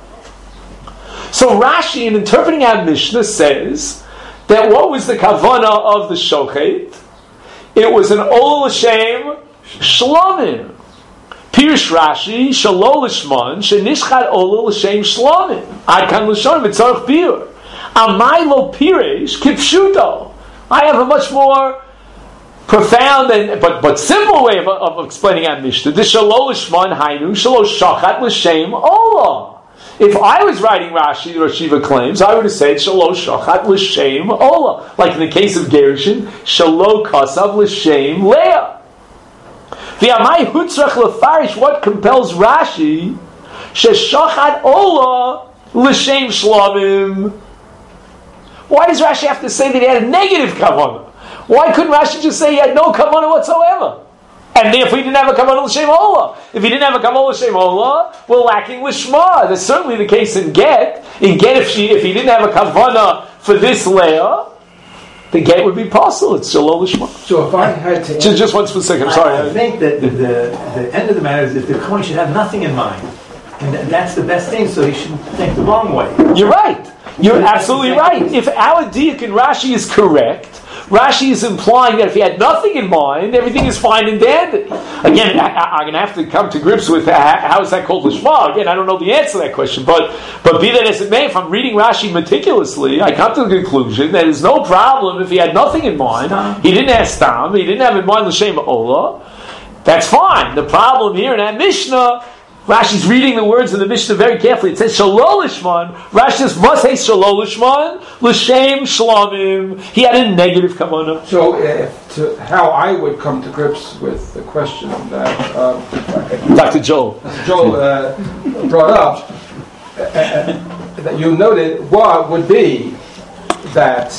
Speaker 1: So Rashi, in interpreting our Mishnah, says that what was the kavanah of the shochet? It was an olah l'shem shlomim. Pirush Rashi, shalol lishman, shenishchat olah l'shem shlomim. Ad kan l'shonim v'tzarich biur. Amai lo piresh kipshuto. I have a much more profound but simple way of explaining our Mishnah. The shalol lishman hainu shalol shachat l'shem olah. If I was writing Rashi, the Rosh Yeshiva claims, I would have said Shalo Shachat L'Shem Olah. Like in the case of Gerushin, Shalo Kasav L'Shem Leah. V'amai Hutzrach L'Farish, what compels Rashi? Sheshachat Olah L'Shem Shlomim. Why does Rashi have to say that he had a negative kavanah? Why couldn't Rashi just say he had no kavanah whatsoever? And if we didn't have a kavanah l'shem olah, if he didn't have a kavanah l'shem olah, we're lacking lishma. That's certainly the case in get. In get, if he didn't have a kavanah for this Leah, the get would be possible. It's shalom lishma.
Speaker 4: So if I had to
Speaker 1: just one second. I'm sorry.
Speaker 5: I think that the end of the matter is that the Kohen should have nothing in mind, and that's the best thing. So he shouldn't think the wrong way.
Speaker 1: You're right. You're absolutely right. If our diak in Rashi is correct, Rashi is implying that if he had nothing in mind, everything is fine and dandy. Again, I'm going to have to come to grips with how is that called lishma. Again, I don't know the answer to that question, but be that as it may, if I'm reading Rashi meticulously, I come to the conclusion that there's no problem if he had nothing in mind. He didn't have stam, he didn't have in mind l'shem olah. That's fine. The problem here in that Mishnah, Rashi's reading the words in the Mishnah very carefully. It says Shalol Lishman. Rashi says must say Shalol Lishman L'Shem Shlomim. He had a negative kavanah.
Speaker 4: So, how I would come to grips with the question that
Speaker 1: Dr. Joel
Speaker 4: brought up, that you noted, what would be that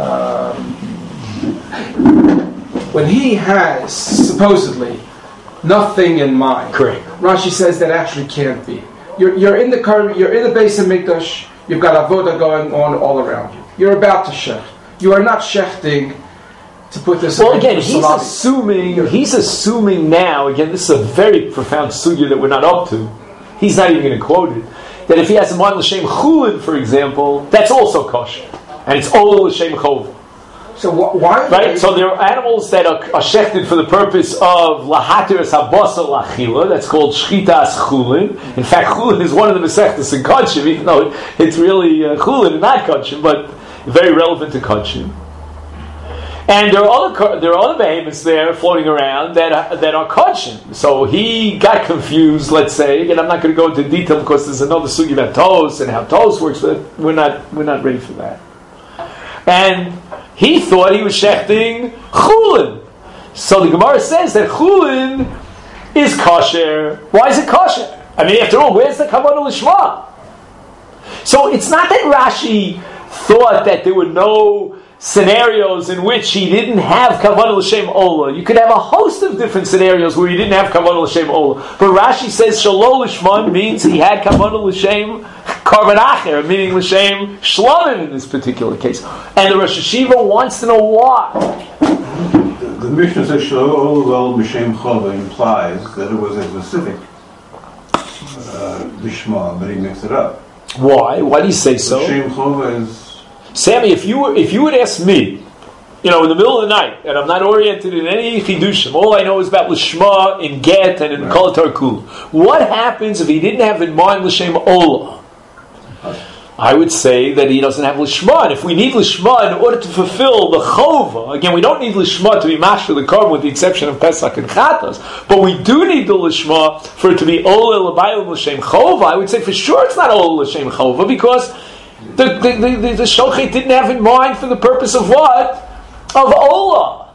Speaker 4: when he has supposedly nothing in mind.
Speaker 1: Correct.
Speaker 4: Rashi says that actually can't be. You're in the Beis Hamikdash. You've got avodah going on all around you. You're about to shecht. You are not shechting to put this.
Speaker 1: Well, again, he's assuming now. Again, this is a very profound sugya that we're not up to. He's not even going to quote it. That if he has a mind l'shem chulin, for example, that's also kosher, and it's all l'shem chov.
Speaker 4: So why?
Speaker 1: Right. So there are animals that are shechted for the purpose of lahatir es habasa lachila. That's called shchitas chulin. In fact, chulin is one of the mesechtas in kodshim, even though it's really chulin and not kodshim, but very relevant to kodshim. And there are other behemoths there floating around that are kodshim. So he got confused. Let's say, again, I'm not going to go into detail because there's another sugi about tos and how tos works, but we're not ready for that. And he thought he was shechting chulin. So the Gemara says that chulin is kosher. Why is it kosher? I mean, after all, where's the kavanah l'shma? So it's not that Rashi thought that there were no scenarios in which he didn't have kavanah l'shem ola. You could have a host of different scenarios where he didn't have kavanah l'shem ola. But Rashi says shalol l'shman means he had kavanah l'shem karban acher, meaning l'shem shlamim in this particular case. And the Rosh Hashiva wants to know why.
Speaker 2: The Mishnah says shalol l'shem chova implies that it was a specific lishma, but he mixed it up.
Speaker 1: Why? Why do you say so?
Speaker 2: L'shem chova is...
Speaker 1: Sammy, if you would ask me, in the middle of the night, and I'm not oriented in any chidushim, all I know is about l'shma in get and in kol tarkul. What happens if he didn't have in mind l'shem ola? I would say that he doesn't have l'shma, and if we need l'shma in order to fulfill the chova, again, we don't need l'shma to be mashra the korban with the exception of Pesach and Chatas, but we do need the l'shma for it to be ola l'bayil l'shem chova. I would say for sure it's not ola l'shem chova because the shochet didn't have in mind for the purpose of what? Of Ola.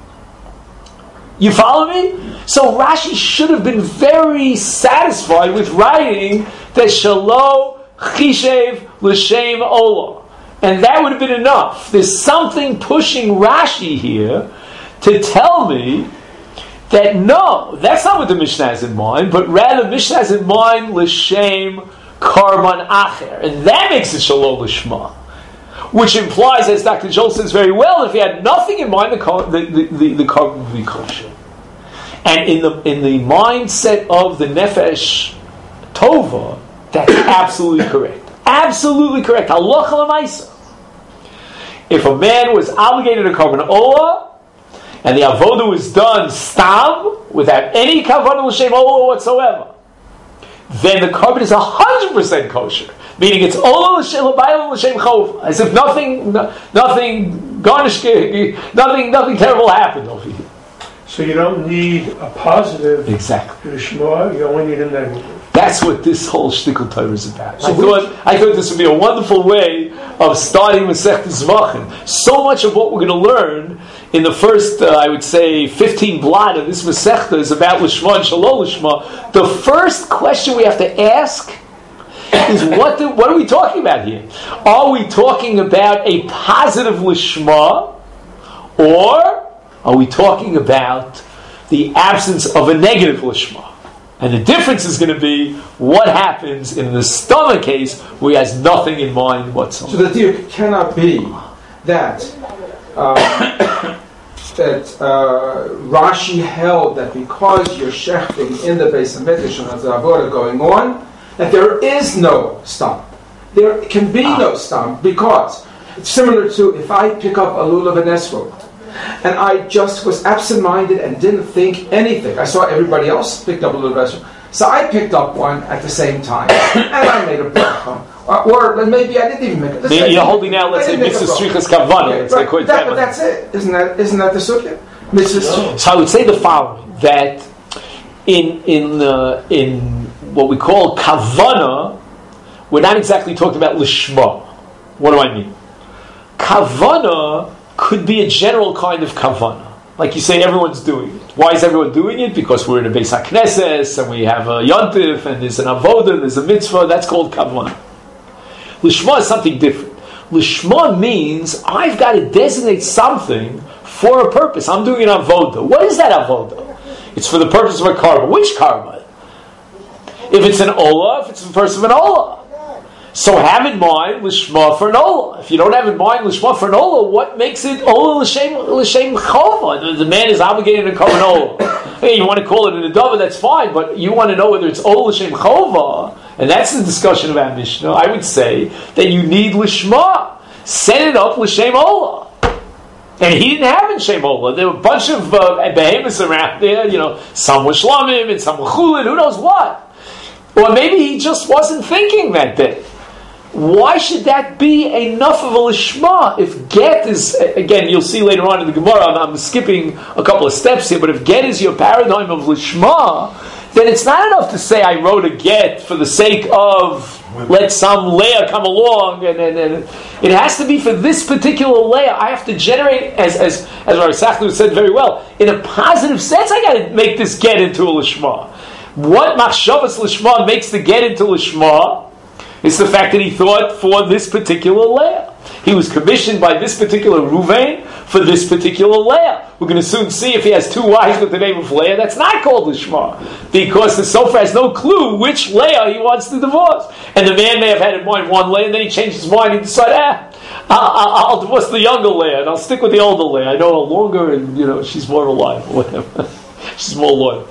Speaker 1: You follow me? So Rashi should have been very satisfied with writing that Shalo Chishev L'Shem Ola. And that would have been enough. There's something pushing Rashi here to tell me that no, that's not what the Mishnah has in mind, but rather Mishnah has in mind L'Shem Karban Acher, and that makes it Shalom Lishma, which implies, as Dr. Joel says very well, if he had nothing in mind, the karban would be kosher. And in the mindset of the Nefesh Tova, that's absolutely correct. Absolutely correct. Halacha l'maisa. If a man was obligated to karban ola, and the avodah was done stam without any kavanah l'shem ola whatsoever, then the karban is 100% kosher, meaning it's ola l'shem chov, as if nothing garnish, nothing terrible happened over here.
Speaker 3: So you don't need a positive
Speaker 1: exactly
Speaker 3: lishma, you only need a negative.
Speaker 1: That's what this whole shtickle Torah is about. So I thought this would be a wonderful way of starting Masechta Zvachim. So much of what we're going to learn in the first, I would say, 15 blot of this Masechta is about Lishma and Shalom Lishma. The first question we have to ask is what are we talking about here? Are we talking about a positive Lishma, or are we talking about the absence of a negative Lishma? And the difference is going to be what happens in the stomach case where he has nothing in mind whatsoever.
Speaker 4: So the diuk cannot be that Rashi held that because you're shechting in the Beis HaMikdash and there's a avodah going on, that there is no stomach. There can be no stomach because it's similar to if I pick up a lulav and esrog, and I just was absent-minded and didn't think anything. I saw everybody else picked up a little vegetable. So I picked up one at the same time. And I made a bracha. Or maybe I didn't even make it.
Speaker 1: Maybe you're holding out, let's say, Mitzvah Strichas Kavana.
Speaker 4: But that's it. Isn't that the sukkah?
Speaker 1: So I would say the following, that in what we call Kavana, we're not exactly talking about Lishma. What do I mean? Kavana could be a general kind of kavana. Like you say, everyone's doing it. Why is everyone doing it? Because we're in a Beis HaKnesses, and we have a yontif, and there's an avodah, there's a mitzvah. That's called kavana. Lishma is something different. Lishma means I've got to designate something for a purpose. I'm doing an avodah. What is that avodah? It's for the purpose of a karma. Which karma? If it's an olah, if it's the purpose of an olah. So have in mind Lishma for an Ola. If you don't have in mind Lishma for an Ola, what makes it Ola L'Shem Chova? The man is obligated to come an Ola. Hey, you want to call it an Adava, that's fine, but you want to know whether it's Ola L'Shem Chova, and that's the discussion about Mishnah. I would say that you need Lishma. Set it up L'Shem Ola. And he didn't have in Shem Ola. There were a bunch of behemoths around there, some were Shlamim and some were Chulin, who knows what. Or maybe he just wasn't thinking that day. Why should that be enough of a lishma? If get is, again, you'll see later on in the Gemara, I'm skipping a couple of steps here, but if get is your paradigm of lishma, then it's not enough to say I wrote a get for the sake of let some Leah come along, and it has to be for this particular Leah. I have to generate, as Rav Sachlu said very well, in a positive sense, I got to make this get into a lishma. What machshavas lishma makes the get into lishma is the fact that he thought for this particular Leah. He was commissioned by this particular Ruvain for this particular Leah. We're going to soon see if he has two wives with the name of Leah. That's not called lishma, because the Sofer has no clue which Leah he wants to divorce. And the man may have had in mind one Leah, and then he changed his mind and decided, I'll divorce the younger Leah, and I'll stick with the older Leah. I know her longer, and she's more reliable, whatever. She's more loyal.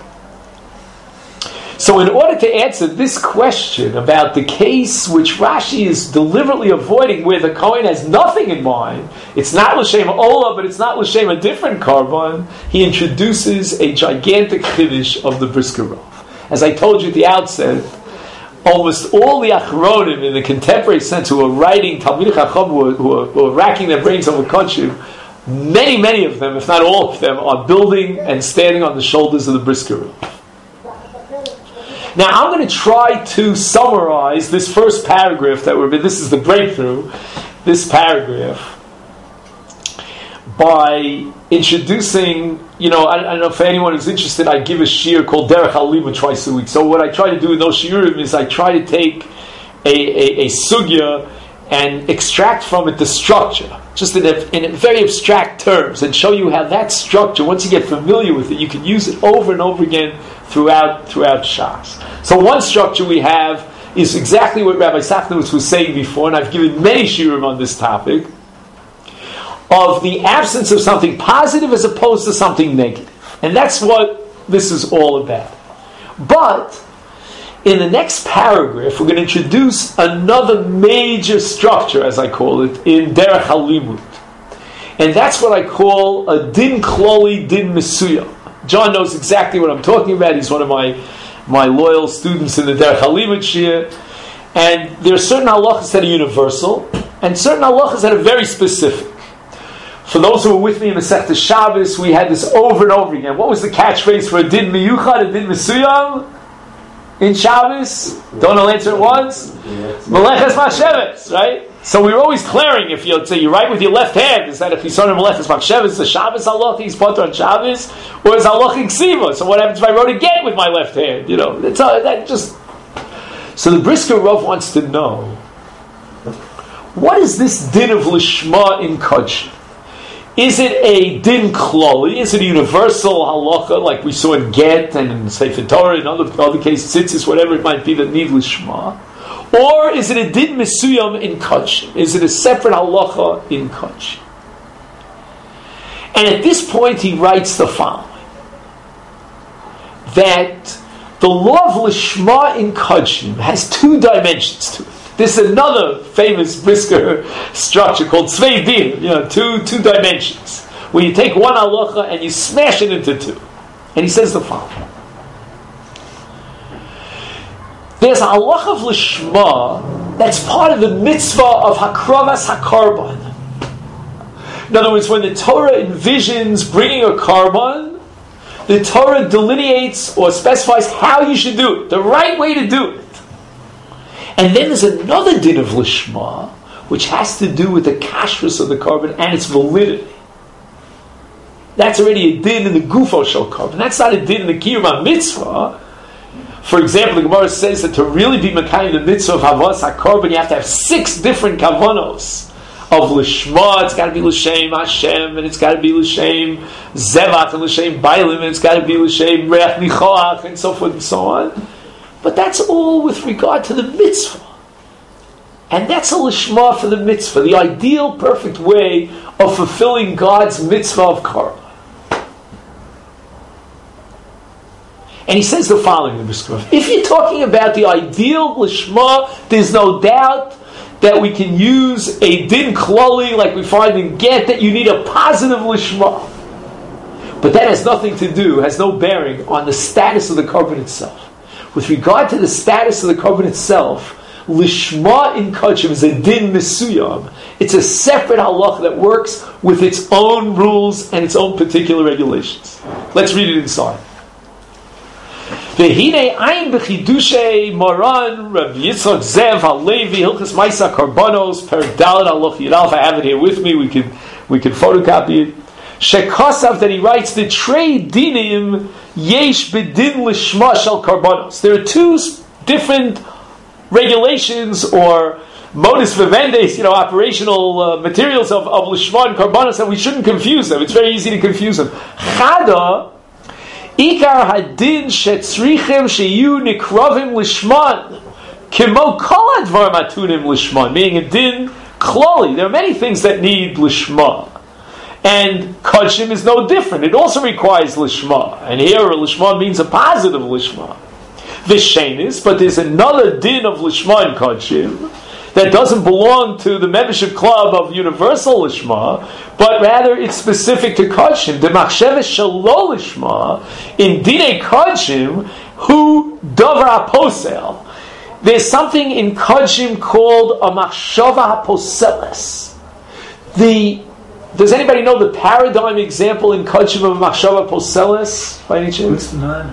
Speaker 1: So in order to answer this question about the case which Rashi is deliberately avoiding, where the Kohen has nothing in mind, it's not L'Shem Ola, but it's not L'Shem a different Karban, he introduces a gigantic Chiddush of the Brisker Rov. As I told you at the outset, almost all the Achronim in the contemporary sense who are writing Talmidei Chacham, who are racking their brains over Kodshim, many of them, if not all of them, are building and standing on the shoulders of the Brisker Rov. Now, I'm going to try to summarize this first paragraph this is the breakthrough, this paragraph, by introducing, I don't know if anyone is interested, I give a shiur called Derech HaLimud twice a week. So what I try to do in those shiurim is I try to take a sugya and extract from it the structure, just in very abstract terms, and show you how that structure, once you get familiar with it, you can use it over and over again throughout Shas. So one structure we have is exactly what Rabbi Sachnowitz was saying before, and I've given many shiurim on this topic, of the absence of something positive as opposed to something negative. And that's what this is all about. But in the next paragraph, we're going to introduce another major structure, as I call it, in Derech HaLimud. And that's what I call a din kloli, din mesuyam. John knows exactly what I'm talking about. He's one of my loyal students in the Derech HaLimud shiur. And there are certain halachas that are universal, and certain halachas that are very specific. For those who were with me in the Masechta Shabbos, we had this over and over again. What was the catchphrase for a din miyuchad, a din mesuyam? In Shabbos, don't all answer at once. Meleches Machshavos, right? So we were always clearing, if you'd say you write with your left hand, is that if you saw Meleches Machshavos, the Shabbos halacha, he's potter on Shabbos, or is halacha ksiva? So what happens if I wrote a get with my left hand? That's that just. So the Brisker Rov wants to know, what is this din of lishma in Kodshim? Is it a din kloli? Is it a universal halacha like we saw in Get and in Sefer Torah, in other cases, tzitzis, whatever it might be that need lishma? Or is it a din mesuyam in Kodshim? Is it a separate halacha in Kodshim? And at this point he writes the following, that the law of lishma in Kodshim has two dimensions to it. This is another famous Brisker structure called Tzvei Din, two dimensions, where you take one halacha and you smash it into two. And he says the following. There's a halacha of lishma that's part of the mitzvah of hakravas hakarban. In other words, when the Torah envisions bringing a karban, the Torah delineates or specifies how you should do it, the right way to do it. And then there's another din of lishma, which has to do with the kashrus of the karban and its validity. That's already a din in the gufo shel karban. That's not a din in the kiyum mitzvah. For example, the Gemara says that to really be mekayim the mitzvah of havas hakarban, you have to have 6 different kavanos of lishma. It's got to be l'shem Hashem, and it's got to be l'shem zevach, and l'shem bailim, and it's got to be l'shem reach nichoach, and so forth and so on. But that's all with regard to the mitzvah. And that's a lishma for the mitzvah, the ideal, perfect way of fulfilling God's mitzvah of karma. And he says the following in the Brisker Rov. If you're talking about the ideal lishma, there's no doubt that we can use a din kloli like we find in Get, that you need a positive lishma. But that has nothing to do, has no bearing on the status of the karban itself. With regard to the status of the karban itself, lishma in Kodshim is a din mesuyam. It's a separate halacha that works with its own rules and its own particular regulations. Let's read it inside. V'hinei ayin b'chidushay Maran Rabbi Yitzchak Zev Halevi Hilchos Ma'aseh Karbanos Per Dalet Halacha Yud Aleph. I have it here with me. We can photocopy it. Shekosav, that he writes the trei dinim yesh bedin lishma shel karbanos. There are two different regulations or modus vivendi, operational materials of lishma and karbanos, and we shouldn't confuse them. It's very easy to confuse them. Chada, ikar hadin shetzrichem sheyu nikrovim lishman kimo kol advar matunim lishman, meaning a din kloli. There are many things that need lishma. And kodshim is no different. It also requires lishma. And here lishma means a positive lishma. Vishenis, but there's another din of lishma and kodshim that doesn't belong to the membership club of universal lishma, but rather it's specific to kodshim. The machsheves shelo lishma, in dinei kodshim, hu davar aposel. There's something in kodshim called a machshava haposeles. Does anybody know the paradigm example in Kodshim of Machshava Poseles by any chance?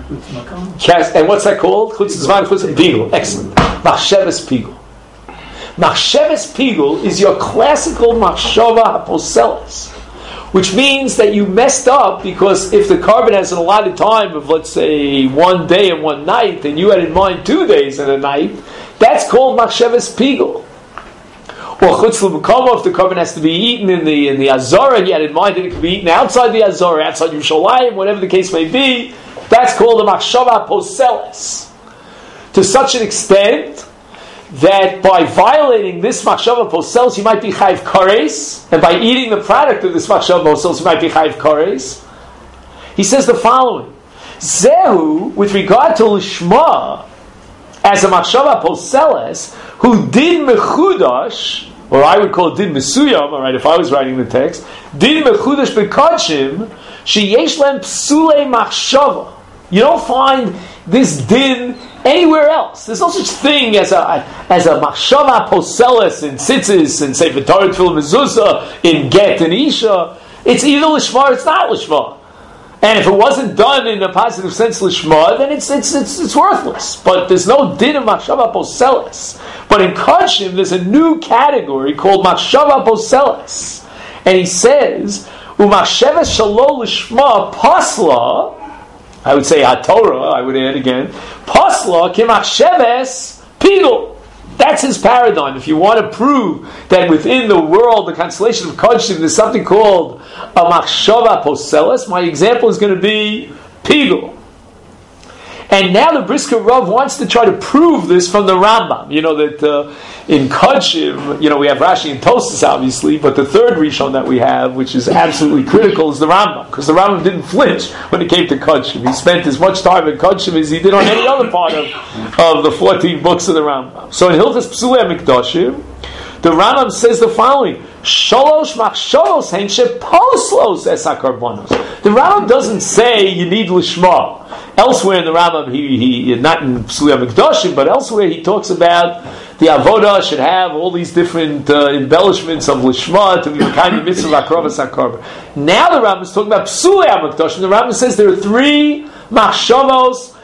Speaker 1: And what's that called? Pigul. Excellent. Machshavas Pigul. Machshavas Pigul is your classical Machshava Poseles, which means that you messed up because if the carbon has an allotted time of, let's say, 1 day and 1 night, and you had in mind 2 days and a night, that's called Machshavas Pigul. Or chutz l'mekoma, if the carbon has to be eaten in the Azorah, and you had in mind that it could be eaten outside the Azorah, outside Yerushalayim, whatever the case may be, that's called a machshava poseles. To such an extent that by violating this machshava poseles, you might be chayiv kares, and by eating the product of this machshava poseles, you might be chayiv kares. He says the following: Zehu, with regard to lishma, as a machshava poseles, who din mechudash, or I would call it din mesuyam, all right, if I was writing the text, din mechudash bekodshim, sheyesh lem psulei machshava. You don't find this din anywhere else. There's no such thing as a machshava poseles in tzitzis, in Sefer Torah, Tefillah, Mezuzah, in Get and Isha. It's either lishma or it's not lishma. And if it wasn't done in a positive sense lishma, then it's worthless. But there's no din of machshava poseles. But in Kodshim, there's a new category called machshava poseles. And he says, u'machsheves shelo lishma pasla, I would say haTorah, I would add again, pasla kimachsheves pigul. That's his paradigm. If you want to prove that within the world, the constellation of Kodshim, there's something called a machshava poseles, my example is going to be pigul. And now the Brisker Rav wants to try to prove this from the Rambam. You know that in Kodshim, we have Rashi and Tosas obviously, but the third Rishon that we have, which is absolutely critical, is the Rambam, because the Rambam didn't flinch when it came to Kodshim. He spent as much time in Kodshim as he did on any other part of the 14 books of the Rambam. So in Hilchos Psulei HaMikdashim, the Rambam says the following: Shalosh machshavos hein sheposlos es hakarbonos. The Rambam doesn't say you need lishma. Elsewhere in the Rambam, he not in Psulei HaMikdashim, but elsewhere he talks about the avodah should have all these different embellishments of lishma to be the kind of mitzvah akrovas hakarban. Now the Rambam is talking about Psulei HaMikdashim. The Rambam says there are 3 machshavos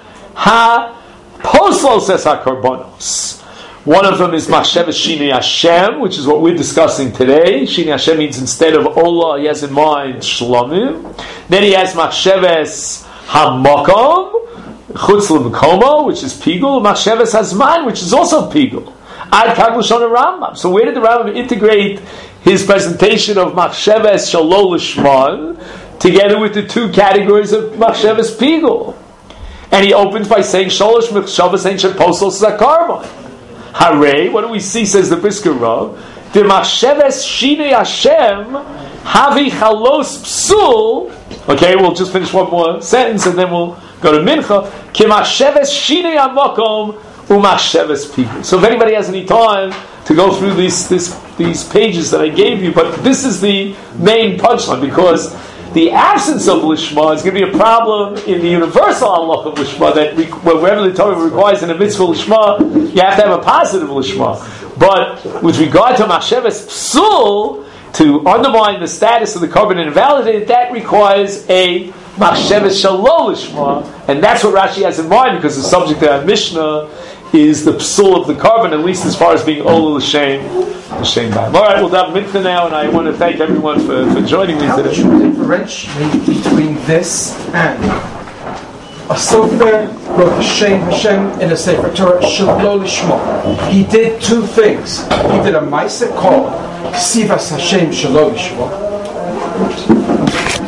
Speaker 1: ha-poslos es hakarbonos. One of them is Machsheves Shinei Hashem, which is what we're discussing today. Shinei Hashem means instead of Olah, he has in mind Shlomim. Then he has Machsheves HaMakom, Chutz L'Mekomo, which is Pigul, Machsheves HaZman, which is also Pigul. Ad Kag L'Shon Rambam. So where did the Rambam integrate his presentation of Machsheves Shelo Lishman together with the 2 categories of Machsheves Pigul? And he opens by saying Sholosh Machshavos Ein Sheposlos Zakarban. Hare, what do we see, says the Brisker Rav? The machsheves shinei Hashem havi chalos psul. Okay, we'll just finish one more sentence and then we'll go to Mincha. Ki machsheves shinei hamakom u'machsheves pigul. So if anybody has any time to go through these pages that I gave you, but this is the main punchline, because the absence of lishma is going to be a problem in the universal halach of lishma, that wherever the Torah requires in a mitzvah lishma, you have to have a positive lishma. But with regard to machsheves psul, to undermine the status of the carbon and invalidate it, that requires a machsheves shelo lishma, and that's what Rashi has in mind, because the subject of our Mishnah is the psul of the carbon, at least as far as being Olu L'Shem Ba'im. All right, we'll have mincha now, and I want to thank everyone for joining me
Speaker 4: How would
Speaker 1: today.
Speaker 4: you differentiate between this and a sofer wrote Hashem in a Sefer Torah Shelo Lishmo? He did two things. He did a ma'aseh called Ksivas Hashem Shelo Lishmo.